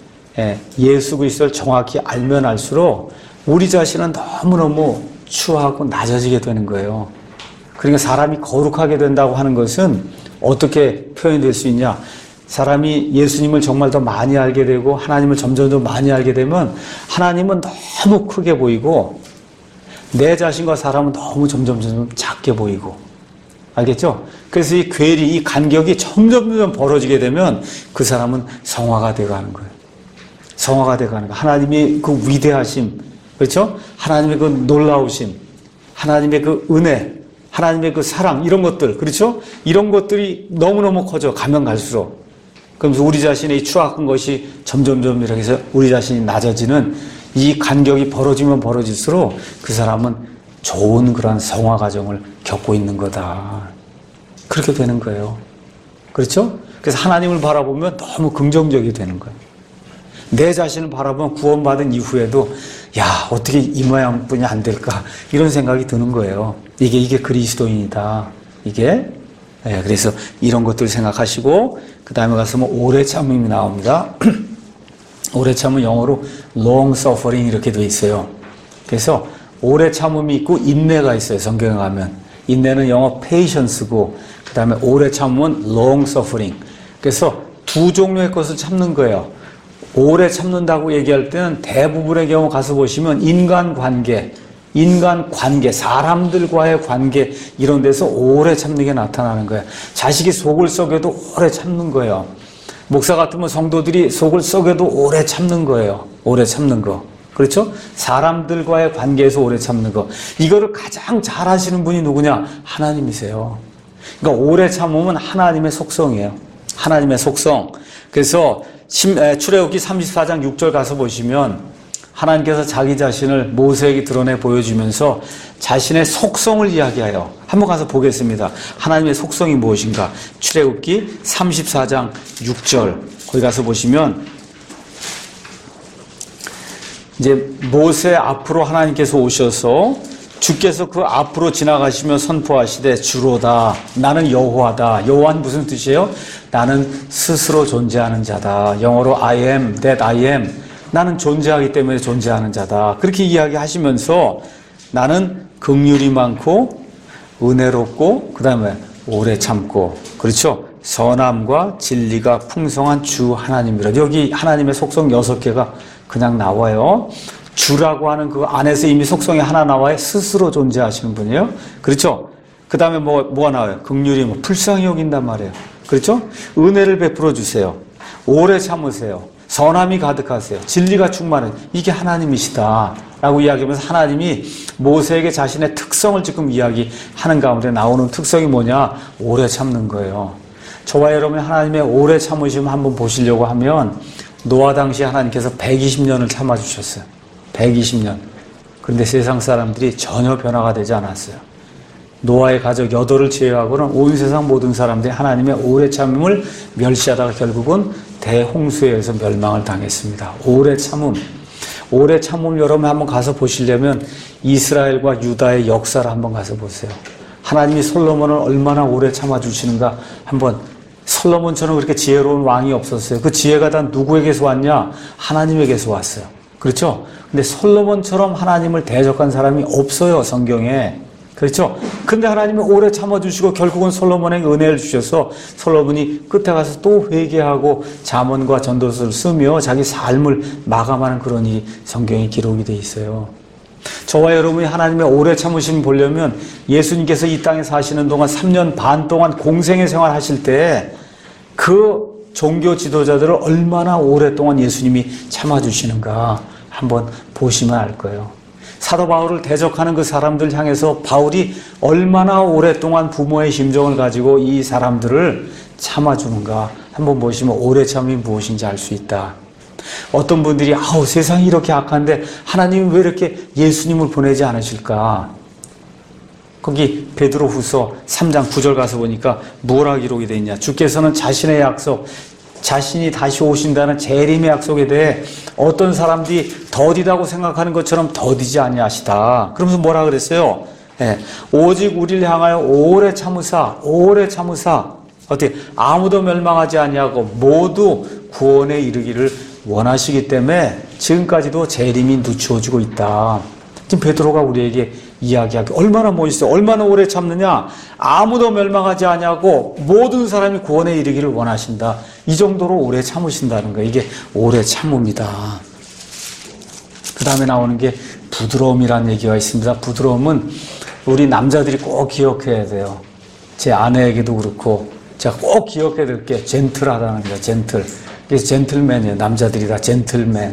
예수 그리스도를 정확히 알면 알수록 우리 자신은 너무너무 추하고 낮아지게 되는 거예요. 그러니까 사람이 거룩하게 된다고 하는 것은 어떻게 표현될 수 있냐? 사람이 예수님을 정말 더 많이 알게 되고 하나님을 점점 더 많이 알게 되면 하나님은 너무 크게 보이고 내 자신과 사람은 너무 점점 점점 작게 보이고, 알겠죠? 그래서 이 괴리, 이 간격이 점점 점점 벌어지게 되면 그 사람은 성화가 되어가는 거예요. 성화가 되어가는 거예요. 하나님의 그 위대하심, 그렇죠? 하나님의 그 놀라우심, 하나님의 그 은혜, 하나님의 그 사랑, 이런 것들, 그렇죠? 이런 것들이 너무너무 커져, 가면 갈수록. 그러면서 우리 자신의 추악한 것이 점점점 이렇게 해서 우리 자신이 낮아지는 이 간격이 벌어지면 벌어질수록 그 사람은 좋은 그런 성화 과정을 겪고 있는 거다. 그렇게 되는 거예요. 그렇죠? 그래서 하나님을 바라보면 너무 긍정적이 되는 거예요. 내 자신을 바라보면 구원받은 이후에도 야, 어떻게 이 모양뿐이 안 될까? 이런 생각이 드는 거예요. 이게, 이게 그리스도인이다. 이게. 네, 그래서 이런 것들 생각하시고, 그 다음에 가서 뭐, 오래 참음이 나옵니다. 오래 참은 영어로 long suffering 이렇게 돼 있어요. 그래서 오래 참음이 있고 인내가 있어요. 성경에 가면. 인내는 영어 patience고, 그 다음에 오래 참음은 long suffering. 그래서 두 종류의 것을 참는 거예요. 오래 참는다고 얘기할 때는 대부분의 경우 가서 보시면 인간관계, 인간관계, 사람들과의 관계 이런 데서 오래 참는 게 나타나는 거예요. 자식이 속을 썩여도 오래 참는 거예요. 목사 같으면 성도들이 속을 썩여도 오래 참는 거예요. 오래 참는 거. 그렇죠? 사람들과의 관계에서 오래 참는 거. 이거를 가장 잘 하시는 분이 누구냐? 하나님이세요. 그러니까 오래 참으면 하나님의 속성이에요. 하나님의 속성. 그래서 출애굽기 삼십사 장 육 절 가서 보시면 하나님께서 자기 자신을 모세에게 드러내 보여주면서 자신의 속성을 이야기해요. 한번 가서 보겠습니다. 하나님의 속성이 무엇인가? 출애굽기 삼십사 장 육 절 거기 가서 보시면 이제 모세 앞으로 하나님께서 오셔서 주께서 그 앞으로 지나가시며 선포하시되 주로다. 나는 여호와다. 여호와는 무슨 뜻이에요? 나는 스스로 존재하는 자다. 영어로 I am that I am. 나는 존재하기 때문에 존재하는 자다. 그렇게 이야기하시면서 나는 긍휼이 많고 은혜롭고 그 다음에 오래 참고, 그렇죠? 선함과 진리가 풍성한 주 하나님이라. 여기 하나님의 속성 여섯 개가 그냥 나와요. 주라고 하는 그 안에서 이미 속성이 하나 나와요. 스스로 존재하시는 분이에요. 그렇죠? 그 다음에 뭐, 뭐가 나와요? 긍휼이 뭐 불쌍히 여긴단 말이에요. 그렇죠? 은혜를 베풀어 주세요. 오래 참으세요. 선함이 가득하세요. 진리가 충만해요. 이게 하나님이시다. 라고 이야기하면서 하나님이 모세에게 자신의 특성을 지금 이야기하는 가운데 나오는 특성이 뭐냐? 오래 참는 거예요. 저와 여러분이 하나님의 오래 참으심 한번 보시려고 하면 노아 당시 하나님께서 백이십 년을 참아주셨어요. 백이십 년. 그런데 세상 사람들이 전혀 변화가 되지 않았어요. 노아의 가족 여덟을 제외하고는 온 세상 모든 사람들이 하나님의 오래 참음을 멸시하다가 결국은 대홍수에 의해서 멸망을 당했습니다. 오래 참음. 오래 참음 여러분 한번 가서 보시려면 이스라엘과 유다의 역사를 한번 가서 보세요. 하나님이 솔로몬을 얼마나 오래 참아주시는가 한번. 솔로몬처럼 그렇게 지혜로운 왕이 없었어요. 그 지혜가 다 누구에게서 왔냐? 하나님에게서 왔어요. 그렇죠? 근데 솔로몬처럼 하나님을 대적한 사람이 없어요, 성경에. 그렇죠? 근데 하나님이 오래 참아주시고 결국은 솔로몬에게 은혜를 주셔서 솔로몬이 끝에 가서 또 회개하고 잠언과 전도서를 쓰며 자기 삶을 마감하는 그런 일이 성경에 기록이 돼 있어요. 저와 여러분이 하나님의 오래 참으심을 보려면 예수님께서 이 땅에 사시는 동안 삼 년 반 동안 공생의 생활 하실 때 그 종교 지도자들을 얼마나 오랫동안 예수님이 참아주시는가 한번 보시면 알 거예요. 사도 바울을 대적하는 그 사람들 향해서 바울이 얼마나 오랫동안 부모의 심정을 가지고 이 사람들을 참아주는가 한번 보시면 오래 참이 무엇인지 알 수 있다. 어떤 분들이 아우 세상이 이렇게 악한데 하나님이 왜 이렇게 예수님을 보내지 않으실까? 거기 베드로후서 삼 장 구 절 가서 보니까 뭐라 기록이 되어 있냐? 주께서는 자신의 약속, 자신이 다시 오신다는 재림의 약속에 대해 어떤 사람들이 더디다고 생각하는 것처럼 더디지 아니하시다. 그러면서 뭐라 그랬어요? 예, 오직 우리를 향하여 오래 참으사, 오래 참으사 어떻게 아무도 멸망하지 아니하고 모두 구원에 이르기를 원하시기 때문에 지금까지도 재림이 늦추어지고 있다. 지금 베드로가 우리에게 이야기하기 얼마나 멋있어요. 얼마나 오래 참느냐. 아무도 멸망하지 아니하고 모든 사람이 구원에 이르기를 원하신다. 이 정도로 오래 참으신다는 거예요. 이게 오래 참음이다. 그 다음에 나오는 게 부드러움이라는 얘기가 있습니다. 부드러움은 우리 남자들이 꼭 기억해야 돼요. 제 아내에게도 그렇고 제가 꼭 기억해야 될 게 젠틀하다는 거예요. 젠틀. 그래서 젠틀맨이에요. 남자들이 다 젠틀맨.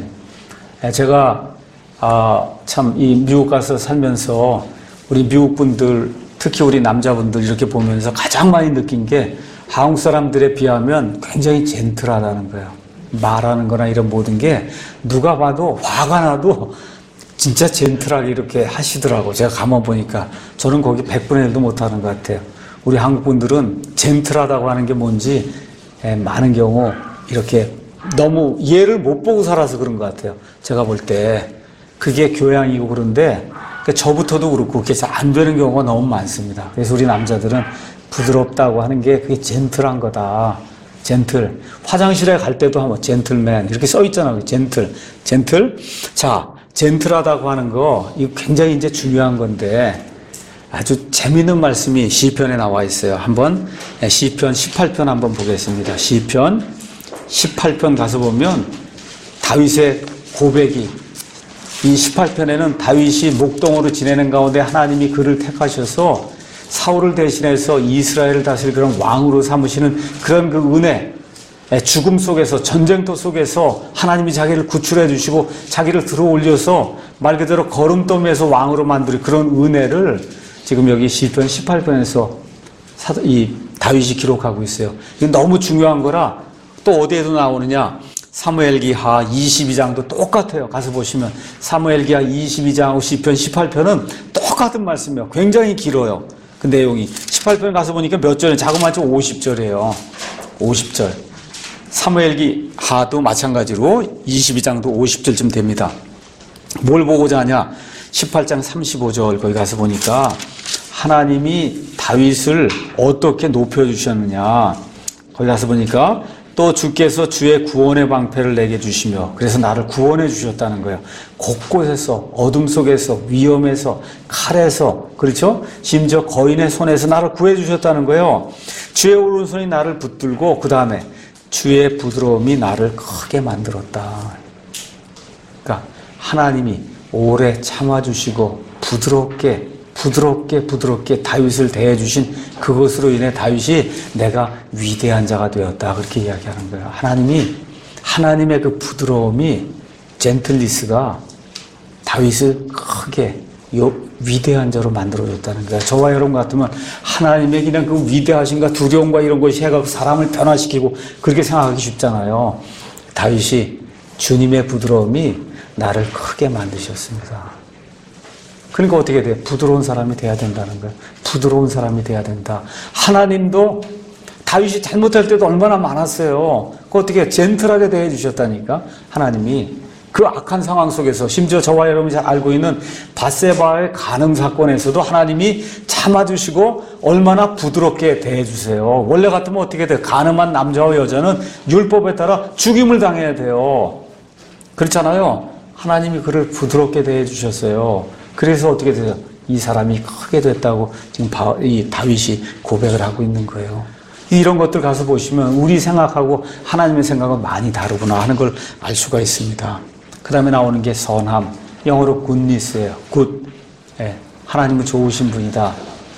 제가 아, 참, 이 미국 가서 살면서 우리 미국 분들, 특히 우리 남자분들 이렇게 보면서 가장 많이 느낀 게 한국 사람들에 비하면 굉장히 젠틀하다는 거예요. 말하는 거나 이런 모든 게 누가 봐도 화가 나도 진짜 젠틀하게 이렇게 하시더라고. 제가 가만 보니까 저는 거기 백분의 일도 못하는 것 같아요. 우리 한국 분들은 젠틀하다고 하는 게 뭔지 많은 경우 이렇게 너무 이해를 못 보고 살아서 그런 것 같아요. 제가 볼 때. 그게 교양이고 그런데 저부터도 그렇고 그게 잘 안 되는 경우가 너무 많습니다. 그래서 우리 남자들은 부드럽다고 하는 게 그게 젠틀한 거다. 젠틀. 화장실에 갈 때도 한번 젠틀맨 이렇게 써 있잖아요. 젠틀. 젠틀. 자, 젠틀하다고 하는 거 이거 굉장히 이제 중요한 건데 아주 재미있는 말씀이 시편에 나와 있어요. 한번 시편 십팔 편 한번 보겠습니다. 시편 십팔 편 가서 보면 다윗의 고백이 이 십팔 편에는 다윗이 목동으로 지내는 가운데 하나님이 그를 택하셔서 사울을 대신해서 이스라엘을 다스릴 그런 왕으로 삼으시는 그런 그 은혜, 죽음 속에서 전쟁터 속에서 하나님이 자기를 구출해 주시고 자기를 들어 올려서 말 그대로 거름더미에서 왕으로 만드는 그런 은혜를 지금 여기 시편 십팔 편에서 이 다윗이 기록하고 있어요. 이게 너무 중요한 거라 또 어디에도 나오느냐? 사무엘기하 이십이 장도 똑같아요. 가서 보시면 사무엘기하 이십이 장하고 시편 십팔 편은 똑같은 말씀이에요. 굉장히 길어요. 그 내용이 십팔 편 가서 보니까 몇 절에 자그마치 오십 절이에요. 오십 절. 사무엘기하도 마찬가지로 이십이 장도 오십 절쯤 됩니다. 뭘 보고자 하냐? 십팔 장 삼십오 절 거기 가서 보니까 하나님이 다윗을 어떻게 높여주셨느냐. 거기 가서 보니까 또 주께서 주의 구원의 방패를 내게 주시며 그래서 나를 구원해 주셨다는 거예요. 곳곳에서 어둠 속에서 위험에서 칼에서 그렇죠? 심지어 거인의 손에서 나를 구해 주셨다는 거예요. 주의 오른손이 나를 붙들고 그 다음에 주의 부드러움이 나를 크게 만들었다. 그러니까 하나님이 오래 참아주시고 부드럽게 부드럽게 부드럽게 다윗을 대해주신 그것으로 인해 다윗이 내가 위대한 자가 되었다 그렇게 이야기하는 거예요. 하나님이 하나님의 그 부드러움이 젠틀리스가 다윗을 크게 위대한 자로 만들어줬다는 거예요. 저와 여러분 같으면 하나님의 그냥 그 위대하신가 두려움과 이런 것이 해가지고 사람을 변화시키고 그렇게 생각하기 쉽잖아요. 다윗이 주님의 부드러움이 나를 크게 만드셨습니다. 그러니까 어떻게 돼? 부드러운 사람이 돼야 된다는 거예요. 부드러운 사람이 돼야 된다. 하나님도 다윗이 잘못할 때도 얼마나 많았어요. 그 어떻게 젠틀하게 대해 주셨다니까. 하나님이 그 악한 상황 속에서 심지어 저와 여러분이 잘 알고 있는 밧세바의 간음 사건에서도 하나님이 참아주시고 얼마나 부드럽게 대해주세요. 원래 같으면 어떻게 돼요? 간음한 남자와 여자는 율법에 따라 죽임을 당해야 돼요. 그렇잖아요. 하나님이 그를 부드럽게 대해주셨어요. 그래서 어떻게 돼요? 이 사람이 크게 됐다고 지금 바, 이 다윗이 고백을 하고 있는 거예요. 이런 것들 가서 보시면 우리 생각하고 하나님의 생각은 많이 다르구나 하는 걸 알 수가 있습니다. 그 다음에 나오는 게 선함, 영어로 goodness예요. good. 예, 하나님은 좋으신 분이다.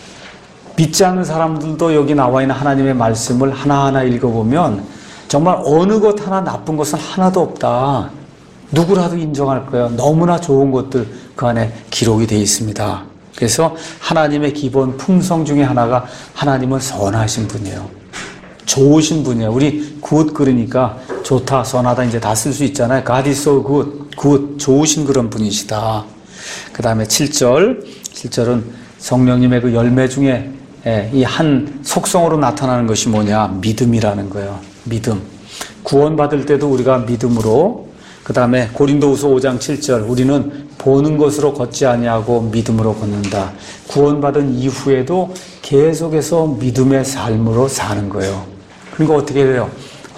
믿지 않는 사람들도 여기 나와 있는 하나님의 말씀을 하나하나 읽어보면 정말 어느 것 하나 나쁜 것은 하나도 없다. 누구라도 인정할 거예요. 너무나 좋은 것들 그 안에 기록이 되어 있습니다. 그래서 하나님의 기본 품성 중에 하나가 하나님은 선하신 분이에요. 좋으신 분이에요. 우리 good 그러니까 좋다, 선하다 이제 다 쓸 수 있잖아요. God is so good, good, 좋으신 그런 분이시다. 그 다음에 칠 절, 칠 절은 성령님의 그 열매 중에 이 한 속성으로 나타나는 것이 뭐냐? 믿음이라는 거예요. 믿음. 구원받을 때도 우리가 믿음으로, 그 다음에 고린도후서 오 장 칠 절, 우리는 보는 것으로 걷지 아니하고 믿음으로 걷는다. 구원받은 이후에도 계속해서 믿음의 삶으로 사는 거예요. 그러니까 어떻게 돼요?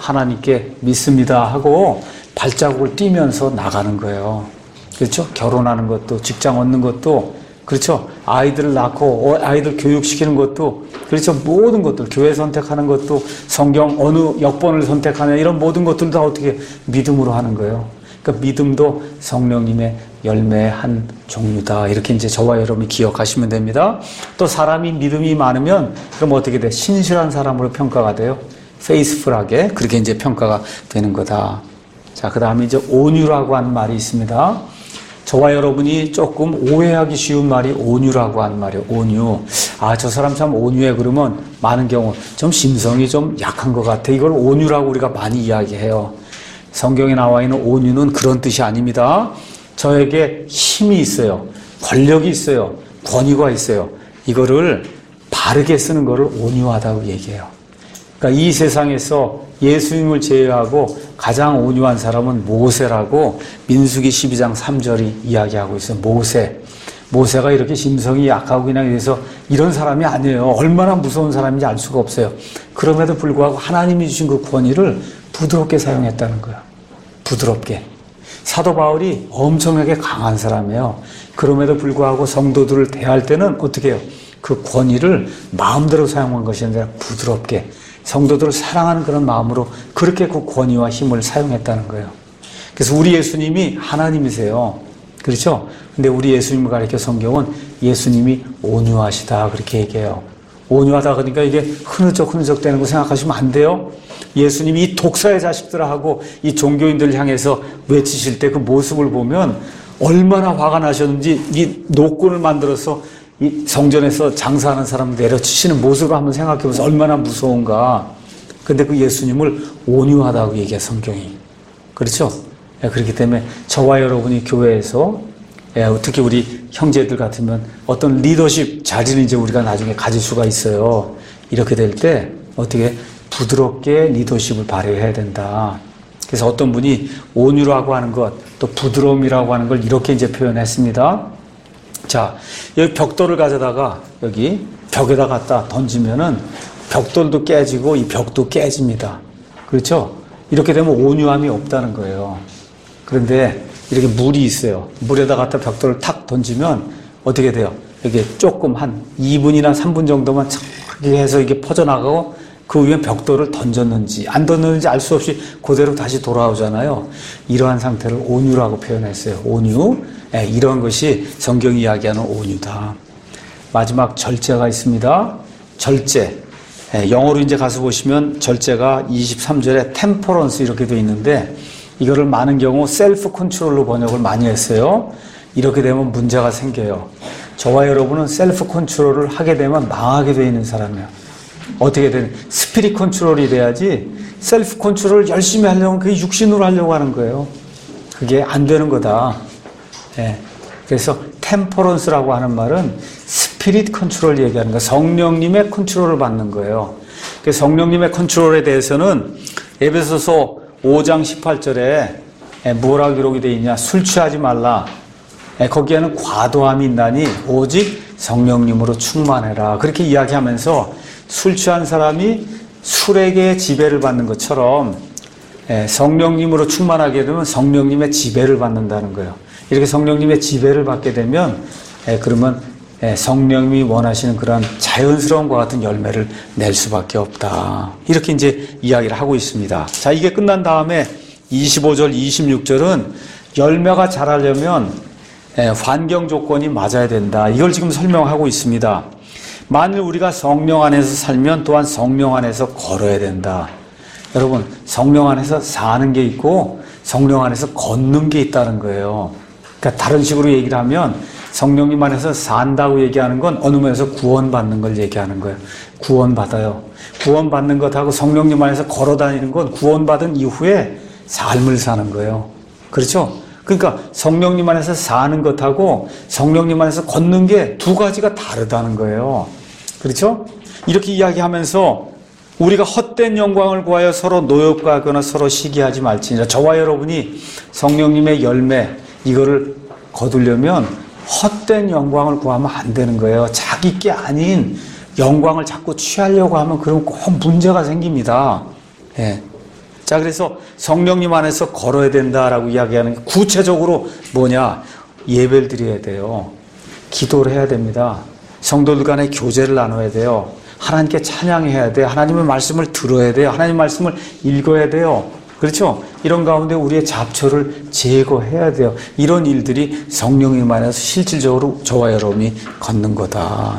하나님께 믿습니다 하고 발자국을 띄면서 나가는 거예요. 그렇죠? 결혼하는 것도, 직장 얻는 것도, 그렇죠? 아이들을 낳고 아이들 교육시키는 것도, 그렇죠? 모든 것들, 교회 선택하는 것도, 성경 어느 역번을 선택하냐, 이런 모든 것들 다 어떻게 믿음으로 하는 거예요. 그러니까 믿음도 성령님의 열매의 한 종류다. 이렇게 이제 저와 여러분이 기억하시면 됩니다. 또 사람이 믿음이 많으면 그럼 어떻게 돼? 신실한 사람으로 평가가 돼요. 페이스풀하게 그렇게 이제 평가가 되는 거다. 자, 그 다음에 이제 온유라고 하는 말이 있습니다. 저와 여러분이 조금 오해하기 쉬운 말이 온유라고 하는 말이에요. 온유. 아, 저 사람 참 온유해. 그러면 많은 경우 좀 심성이 좀 약한 것 같아. 이걸 온유라고 우리가 많이 이야기해요. 성경에 나와 있는 온유는 그런 뜻이 아닙니다. 저에게 힘이 있어요. 권력이 있어요. 권위가 있어요. 이거를 바르게 쓰는 거를 온유하다고 얘기해요. 그러니까 이 세상에서 예수님을 제외하고 가장 온유한 사람은 모세라고 민수기 십이 장 삼 절이 이야기하고 있어요. 모세. 모세가 이렇게 심성이 약하고 그냥 이래서 이런 사람이 아니에요. 얼마나 무서운 사람인지 알 수가 없어요. 그럼에도 불구하고 하나님이 주신 그 권위를 부드럽게 사용했다는 거예요. 부드럽게. 사도 바울이 엄청나게 강한 사람이에요. 그럼에도 불구하고 성도들을 대할 때는 어떻게 해요? 그 권위를 마음대로 사용한 것이 아니라 부드럽게 성도들을 사랑하는 그런 마음으로 그렇게 그 권위와 힘을 사용했다는 거예요. 그래서 우리 예수님이 하나님이세요. 그렇죠? 근데 우리 예수님을 가리켜 성경은 예수님이 온유하시다 그렇게 얘기해요. 온유하다 그러니까 이게 흐느적 흐느적 되는 거 생각하시면 안 돼요. 예수님이 이 독사의 자식들하고 이 종교인들을 향해서 외치실 때 그 모습을 보면 얼마나 화가 나셨는지 이 노끈을 만들어서 이 성전에서 장사하는 사람 내려치시는 모습을 한번 생각해 보세요. 얼마나 무서운가. 근데 그 예수님을 온유하다고 얘기해 성경이. 그렇죠? 그렇기 때문에 저와 여러분이 교회에서 특히 우리 형제들 같으면 어떤 리더십 자리는 이제 우리가 나중에 가질 수가 있어요. 이렇게 될 때 어떻게 부드럽게 리더십을 발휘해야 된다. 그래서 어떤 분이 온유라고 하는 것, 또 부드러움이라고 하는 걸 이렇게 이제 표현했습니다. 자, 여기 벽돌을 가져다가 여기 벽에다 갖다 던지면은 벽돌도 깨지고 이 벽도 깨집니다. 그렇죠? 이렇게 되면 온유함이 없다는 거예요. 그런데 이렇게 물이 있어요. 물에다 갖다 벽돌을 탁 던지면 어떻게 돼요? 이게 조금 한 이 분이나 삼 분 정도만 착하게 해서 이게 퍼져나가고 그 위에 벽돌을 던졌는지 안 던졌는지 알 수 없이 그대로 다시 돌아오잖아요. 이러한 상태를 온유라고 표현했어요. 온유. 네, 이런 것이 성경이 이야기하는 온유다. 마지막 절제가 있습니다. 절제. 네, 영어로 이제 가서 보시면 절제가 이십삼 절에 템퍼런스 이렇게 되어 있는데 이거를 많은 경우 셀프 컨트롤로 번역을 많이 했어요. 이렇게 되면 문제가 생겨요. 저와 여러분은 셀프 컨트롤을 하게 되면 망하게 되어 있는 사람이에요. 어떻게 되는? 스피릿 컨트롤이 돼야지 셀프 컨트롤을 열심히 하려면 그게 육신으로 하려고 하는 거예요. 그게 안 되는 거다. 예. 그래서 템퍼런스라고 하는 말은 스피릿 컨트롤 얘기하는 거예요. 성령님의 컨트롤을 받는 거예요. 그래서 성령님의 컨트롤에 대해서는 에베소서 오 장 십팔 절에 에, 뭐라 기록이 되어 있냐? 술 취하지 말라. 에, 거기에는 과도함이 있나니 오직 성령님으로 충만해라. 그렇게 이야기하면서 술 취한 사람이 술에게 지배를 받는 것처럼 에, 성령님으로 충만하게 되면 성령님의 지배를 받는다는 거예요. 이렇게 성령님의 지배를 받게 되면 에, 그러면 에, 성령님이 원하시는 그런 자연스러움과 같은 열매를 낼 수밖에 없다. 이렇게 이제 이야기를 하고 있습니다. 자, 이게 끝난 다음에 이십오 절, 이십육 절은 열매가 자라려면 에, 환경 조건이 맞아야 된다. 이걸 지금 설명하고 있습니다. 만일 우리가 성령 안에서 살면 또한 성령 안에서 걸어야 된다. 여러분, 성령 안에서 사는 게 있고 성령 안에서 걷는 게 있다는 거예요. 그러니까 다른 식으로 얘기를 하면 성령님 안에서 산다고 얘기하는 건 어느 면에서 구원받는 걸 얘기하는 거예요. 구원받아요. 구원받는 것하고 성령님 안에서 걸어다니는 건 구원받은 이후에 삶을 사는 거예요. 그렇죠? 그러니까 성령님 안에서 사는 것하고 성령님 안에서 걷는 게 두 가지가 다르다는 거예요. 그렇죠? 이렇게 이야기하면서 우리가 헛된 영광을 구하여 서로 노엽가거나 서로 시기하지 말지니라. 저와 여러분이 성령님의 열매 이거를 거두려면 헛된 영광을 구하면 안 되는 거예요. 자기 게 아닌 영광을 자꾸 취하려고 하면 그러면 꼭 문제가 생깁니다. 예. 자, 그래서 성령님 안에서 걸어야 된다라고 이야기하는 게 구체적으로 뭐냐? 예배를 드려야 돼요. 기도를 해야 됩니다. 성도들 간에 교제를 나눠야 돼요. 하나님께 찬양해야 돼요. 하나님의 말씀을 들어야 돼요. 하나님의 말씀을 읽어야 돼요. 그렇죠? 이런 가운데 우리의 잡초를 제거해야 돼요. 이런 일들이 성령님 안에서 실질적으로 저와 여러분이 걷는 거다.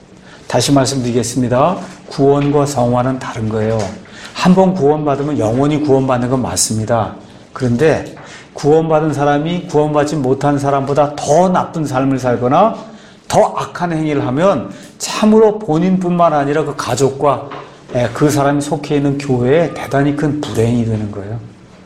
다시 말씀드리겠습니다. 구원과 성화는 다른 거예요. 한번 구원받으면 영원히 구원받는 건 맞습니다. 그런데 구원받은 사람이 구원받지 못한 사람보다 더 나쁜 삶을 살거나 더 악한 행위를 하면 참으로 본인뿐만 아니라 그 가족과 그 사람이 속해 있는 교회에 대단히 큰 불행이 되는 거예요.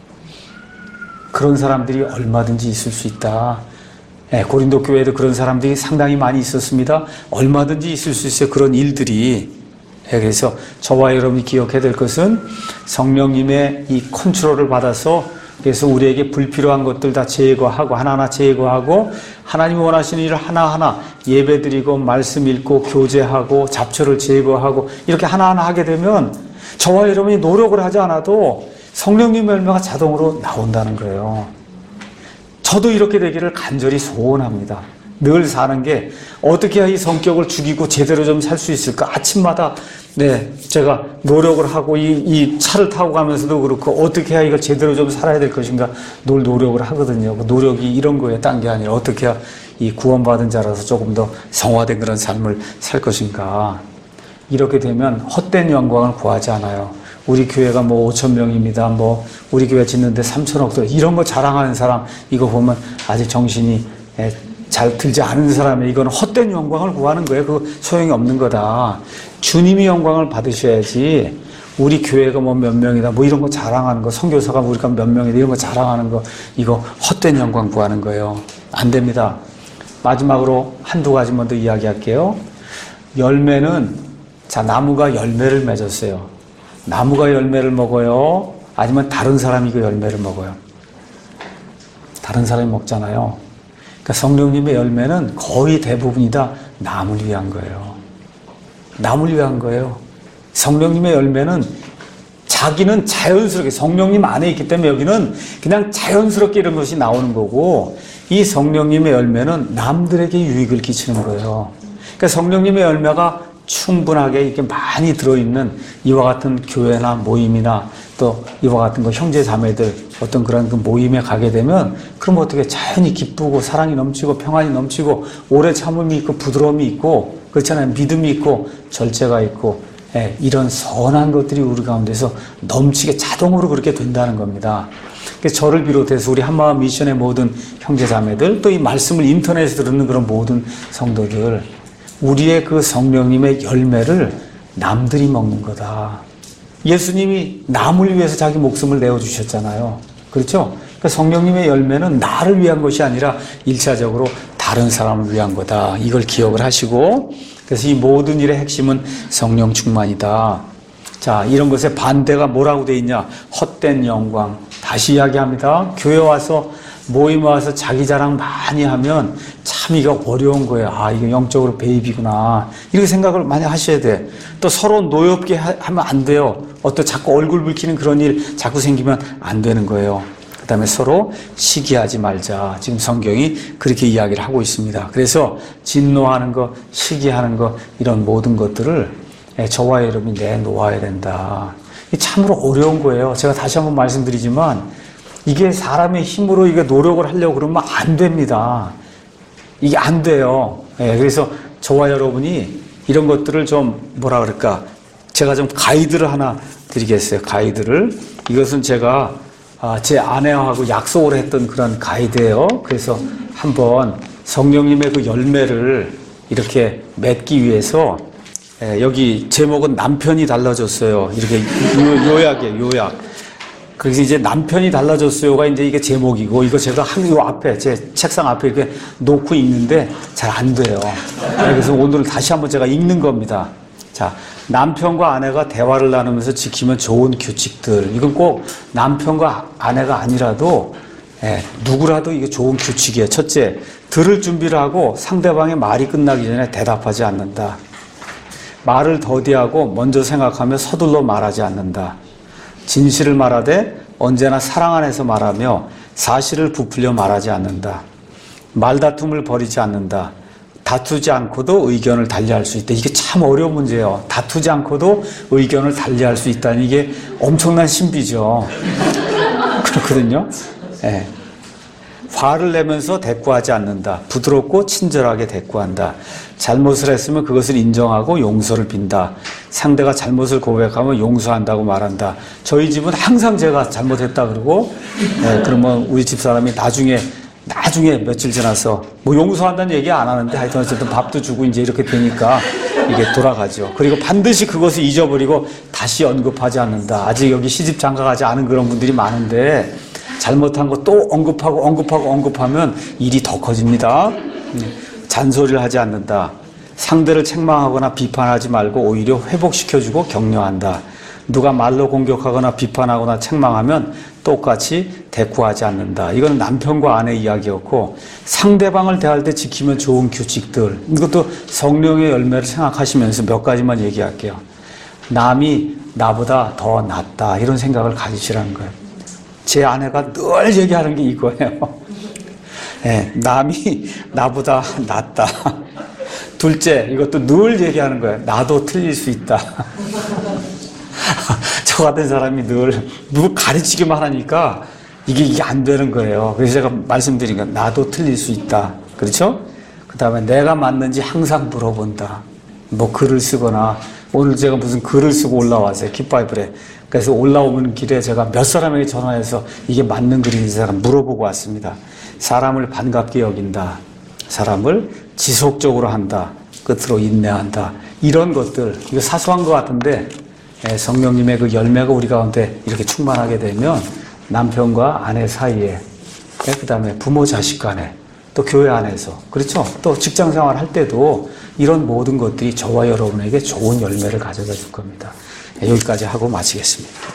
그런 사람들이 얼마든지 있을 수 있다. 고린도 교회에도 그런 사람들이 상당히 많이 있었습니다. 얼마든지 있을 수 있어요. 그런 일들이. 그래서 저와 여러분이 기억해야 될 것은 성령님의 이 컨트롤을 받아서 그래서 우리에게 불필요한 것들 다 제거하고 하나하나 제거하고 하나님이 원하시는 일을 하나하나 예배드리고 말씀 읽고 교제하고 잡초를 제거하고 이렇게 하나하나 하게 되면 저와 여러분이 노력을 하지 않아도 성령님의 열매가 자동으로 나온다는 거예요. 저도 이렇게 되기를 간절히 소원합니다. 늘 사는 게 어떻게 해야 이 성격을 죽이고 제대로 좀 살 수 있을까? 아침마다 네 제가 노력을 하고 이, 이 차를 타고 가면서도 그렇고 어떻게 해야 이걸 제대로 좀 살아야 될 것인가 늘 노력을 하거든요. 그 노력이 이런 거에 딴 게 아니라 어떻게 해야 이 구원받은 자라서 조금 더 성화된 그런 삶을 살 것인가. 이렇게 되면 헛된 영광을 구하지 않아요. 우리 교회가 뭐 오천 명입니다. 뭐 우리 교회 짓는데 삼천억 들 이런 거 자랑하는 사람 이거 보면 아직 정신이 잘 들지 않은 사람이 이건 헛된 영광을 구하는 거예요. 그거 소용이 없는 거다. 주님이 영광을 받으셔야지 우리 교회가 뭐 몇 명이다 뭐 이런 거 자랑하는 거 선교사가 우리가 몇 명이다 이런 거 자랑하는 거 이거 헛된 영광 구하는 거예요. 안 됩니다. 마지막으로 한두 가지만 더 이야기할게요. 열매는 자 나무가 열매를 맺었어요. 나무가 열매를 먹어요? 아니면 다른 사람이 그 열매를 먹어요? 다른 사람이 먹잖아요. 그러니까 성령님의 열매는 거의 대부분이 다 남을 위한 거예요. 남을 위한 거예요. 성령님의 열매는 자기는 자연스럽게 성령님 안에 있기 때문에 여기는 그냥 자연스럽게 이런 것이 나오는 거고 이 성령님의 열매는 남들에게 유익을 끼치는 거예요. 그러니까 성령님의 열매가 충분하게 이렇게 많이 들어있는 이와 같은 교회나 모임이나 또 이와 같은 거 형제 자매들 어떤 그런 그 모임에 가게 되면 그럼 어떻게 자연히 기쁘고 사랑이 넘치고 평안이 넘치고 오래 참음이 있고 부드러움이 있고 그렇잖아요. 믿음이 있고 절제가 있고 예, 이런 선한 것들이 우리 가운데서 넘치게 자동으로 그렇게 된다는 겁니다. 그래서 저를 비롯해서 우리 한마음 미션의 모든 형제 자매들 또 이 말씀을 인터넷에서 듣는 그런 모든 성도들 우리의 그 성령님의 열매를 남들이 먹는 거다. 예수님이 남을 위해서 자기 목숨을 내어주셨잖아요. 그렇죠? 그러니까 성령님의 열매는 나를 위한 것이 아니라 일차적으로 다른 사람을 위한 거다. 이걸 기억을 하시고 그래서 이 모든 일의 핵심은 성령 충만이다. 자, 이런 것의 반대가 뭐라고 돼 있냐? 헛된 영광, 다시 이야기합니다. 교회 와서 모임 와서 자기 자랑 많이 하면 참 이거 어려운 거예요. 아, 이거 영적으로 베이비구나. 이렇게 생각을 많이 하셔야 돼. 또 서로 노엽게 하, 하면 안 돼요. 어떤 자꾸 얼굴 붉히는 그런 일 자꾸 생기면 안 되는 거예요. 그 다음에 서로 시기하지 말자. 지금 성경이 그렇게 이야기를 하고 있습니다. 그래서 진노하는 거, 시기하는 거, 이런 모든 것들을 저와 여러분이 내놓아야 된다. 참으로 어려운 거예요. 제가 다시 한번 말씀드리지만 이게 사람의 힘으로 이게 노력을 하려고 그러면 안 됩니다. 이게 안 돼요. 예, 그래서 저와 여러분이 이런 것들을 좀 뭐라 그럴까, 제가 좀 가이드를 하나 드리겠어요. 가이드를. 이것은 제가 아, 제 아내하고 약속을 했던 그런 가이드예요. 그래서 한번 성령님의 그 열매를 이렇게 맺기 위해서, 예, 여기 제목은 남편이 달라졌어요. 이렇게 요, 요약이에요. 요약. 그래서 이제 남편이 달라졌어요가 이제 이게 제목이고, 이거 제가 한, 요 앞에, 제 책상 앞에 이렇게 놓고 읽는데 잘 안 돼요. 그래서 오늘 다시 한번 제가 읽는 겁니다. 자, 남편과 아내가 대화를 나누면서 지키면 좋은 규칙들. 이건 꼭 남편과 아내가 아니라도, 예, 누구라도 이게 좋은 규칙이에요. 첫째, 들을 준비를 하고 상대방의 말이 끝나기 전에 대답하지 않는다. 말을 더디하고 먼저 생각하며 서둘러 말하지 않는다. 진실을 말하되 언제나 사랑 안에서 말하며 사실을 부풀려 말하지 않는다. 말다툼을 벌이지 않는다. 다투지 않고도 의견을 달리할 수 있다. 이게 참 어려운 문제예요. 다투지 않고도 의견을 달리할 수 있다는 이게 엄청난 신비죠. 그렇거든요. 네. 화를 내면서 대꾸하지 않는다. 부드럽고 친절하게 대꾸한다. 잘못을 했으면 그것을 인정하고 용서를 빈다. 상대가 잘못을 고백하면 용서한다고 말한다. 저희 집은 항상 제가 잘못했다 그러고, 네, 그러면 우리 집사람이 나중에 나중에 며칠 지나서 뭐 용서한다는 얘기 안 하는데 하여튼 어쨌든 밥도 주고 이제 이렇게 되니까 이게 돌아가죠. 그리고 반드시 그것을 잊어버리고 다시 언급하지 않는다. 아직 여기 시집 장가가지 않은 그런 분들이 많은데 잘못한 거 또 언급하고 언급하고 언급하면 일이 더 커집니다. 잔소리를 하지 않는다. 상대를 책망하거나 비판하지 말고 오히려 회복시켜주고 격려한다. 누가 말로 공격하거나 비판하거나 책망하면 똑같이 대꾸하지 않는다. 이건 남편과 아내 이야기였고, 상대방을 대할 때 지키면 좋은 규칙들, 이것도 성령의 열매를 생각하시면서 몇 가지만 얘기할게요. 남이 나보다 더 낫다, 이런 생각을 가지시라는 거예요. 제 아내가 늘 얘기하는 게 이거예요. 네, 남이 나보다 낫다. 둘째, 이것도 늘 얘기하는 거예요. 나도 틀릴 수 있다. 저 같은 사람이 늘 누구 가르치기만 하니까 이게, 이게 안 되는 거예요. 그래서 제가 말씀드린 건 나도 틀릴 수 있다. 그렇죠? 그 다음에 내가 맞는지 항상 물어본다. 뭐 글을 쓰거나, 오늘 제가 무슨 글을 쓰고 올라왔어요. kit바이블에. 그래서 올라오는 길에 제가 몇 사람에게 전화해서 이게 맞는 글인지 사람 물어보고 왔습니다. 사람을 반갑게 여긴다. 사람을 지속적으로 한다. 끝으로 인내한다. 이런 것들, 이거 사소한 것 같은데 성령님의 그 열매가 우리 가운데 이렇게 충만하게 되면 남편과 아내 사이에, 그 다음에 부모 자식 간에, 또 교회 안에서, 그렇죠? 또 직장 생활 할 때도 이런 모든 것들이 저와 여러분에게 좋은 열매를 가져다 줄 겁니다. 여기까지 하고 마치겠습니다.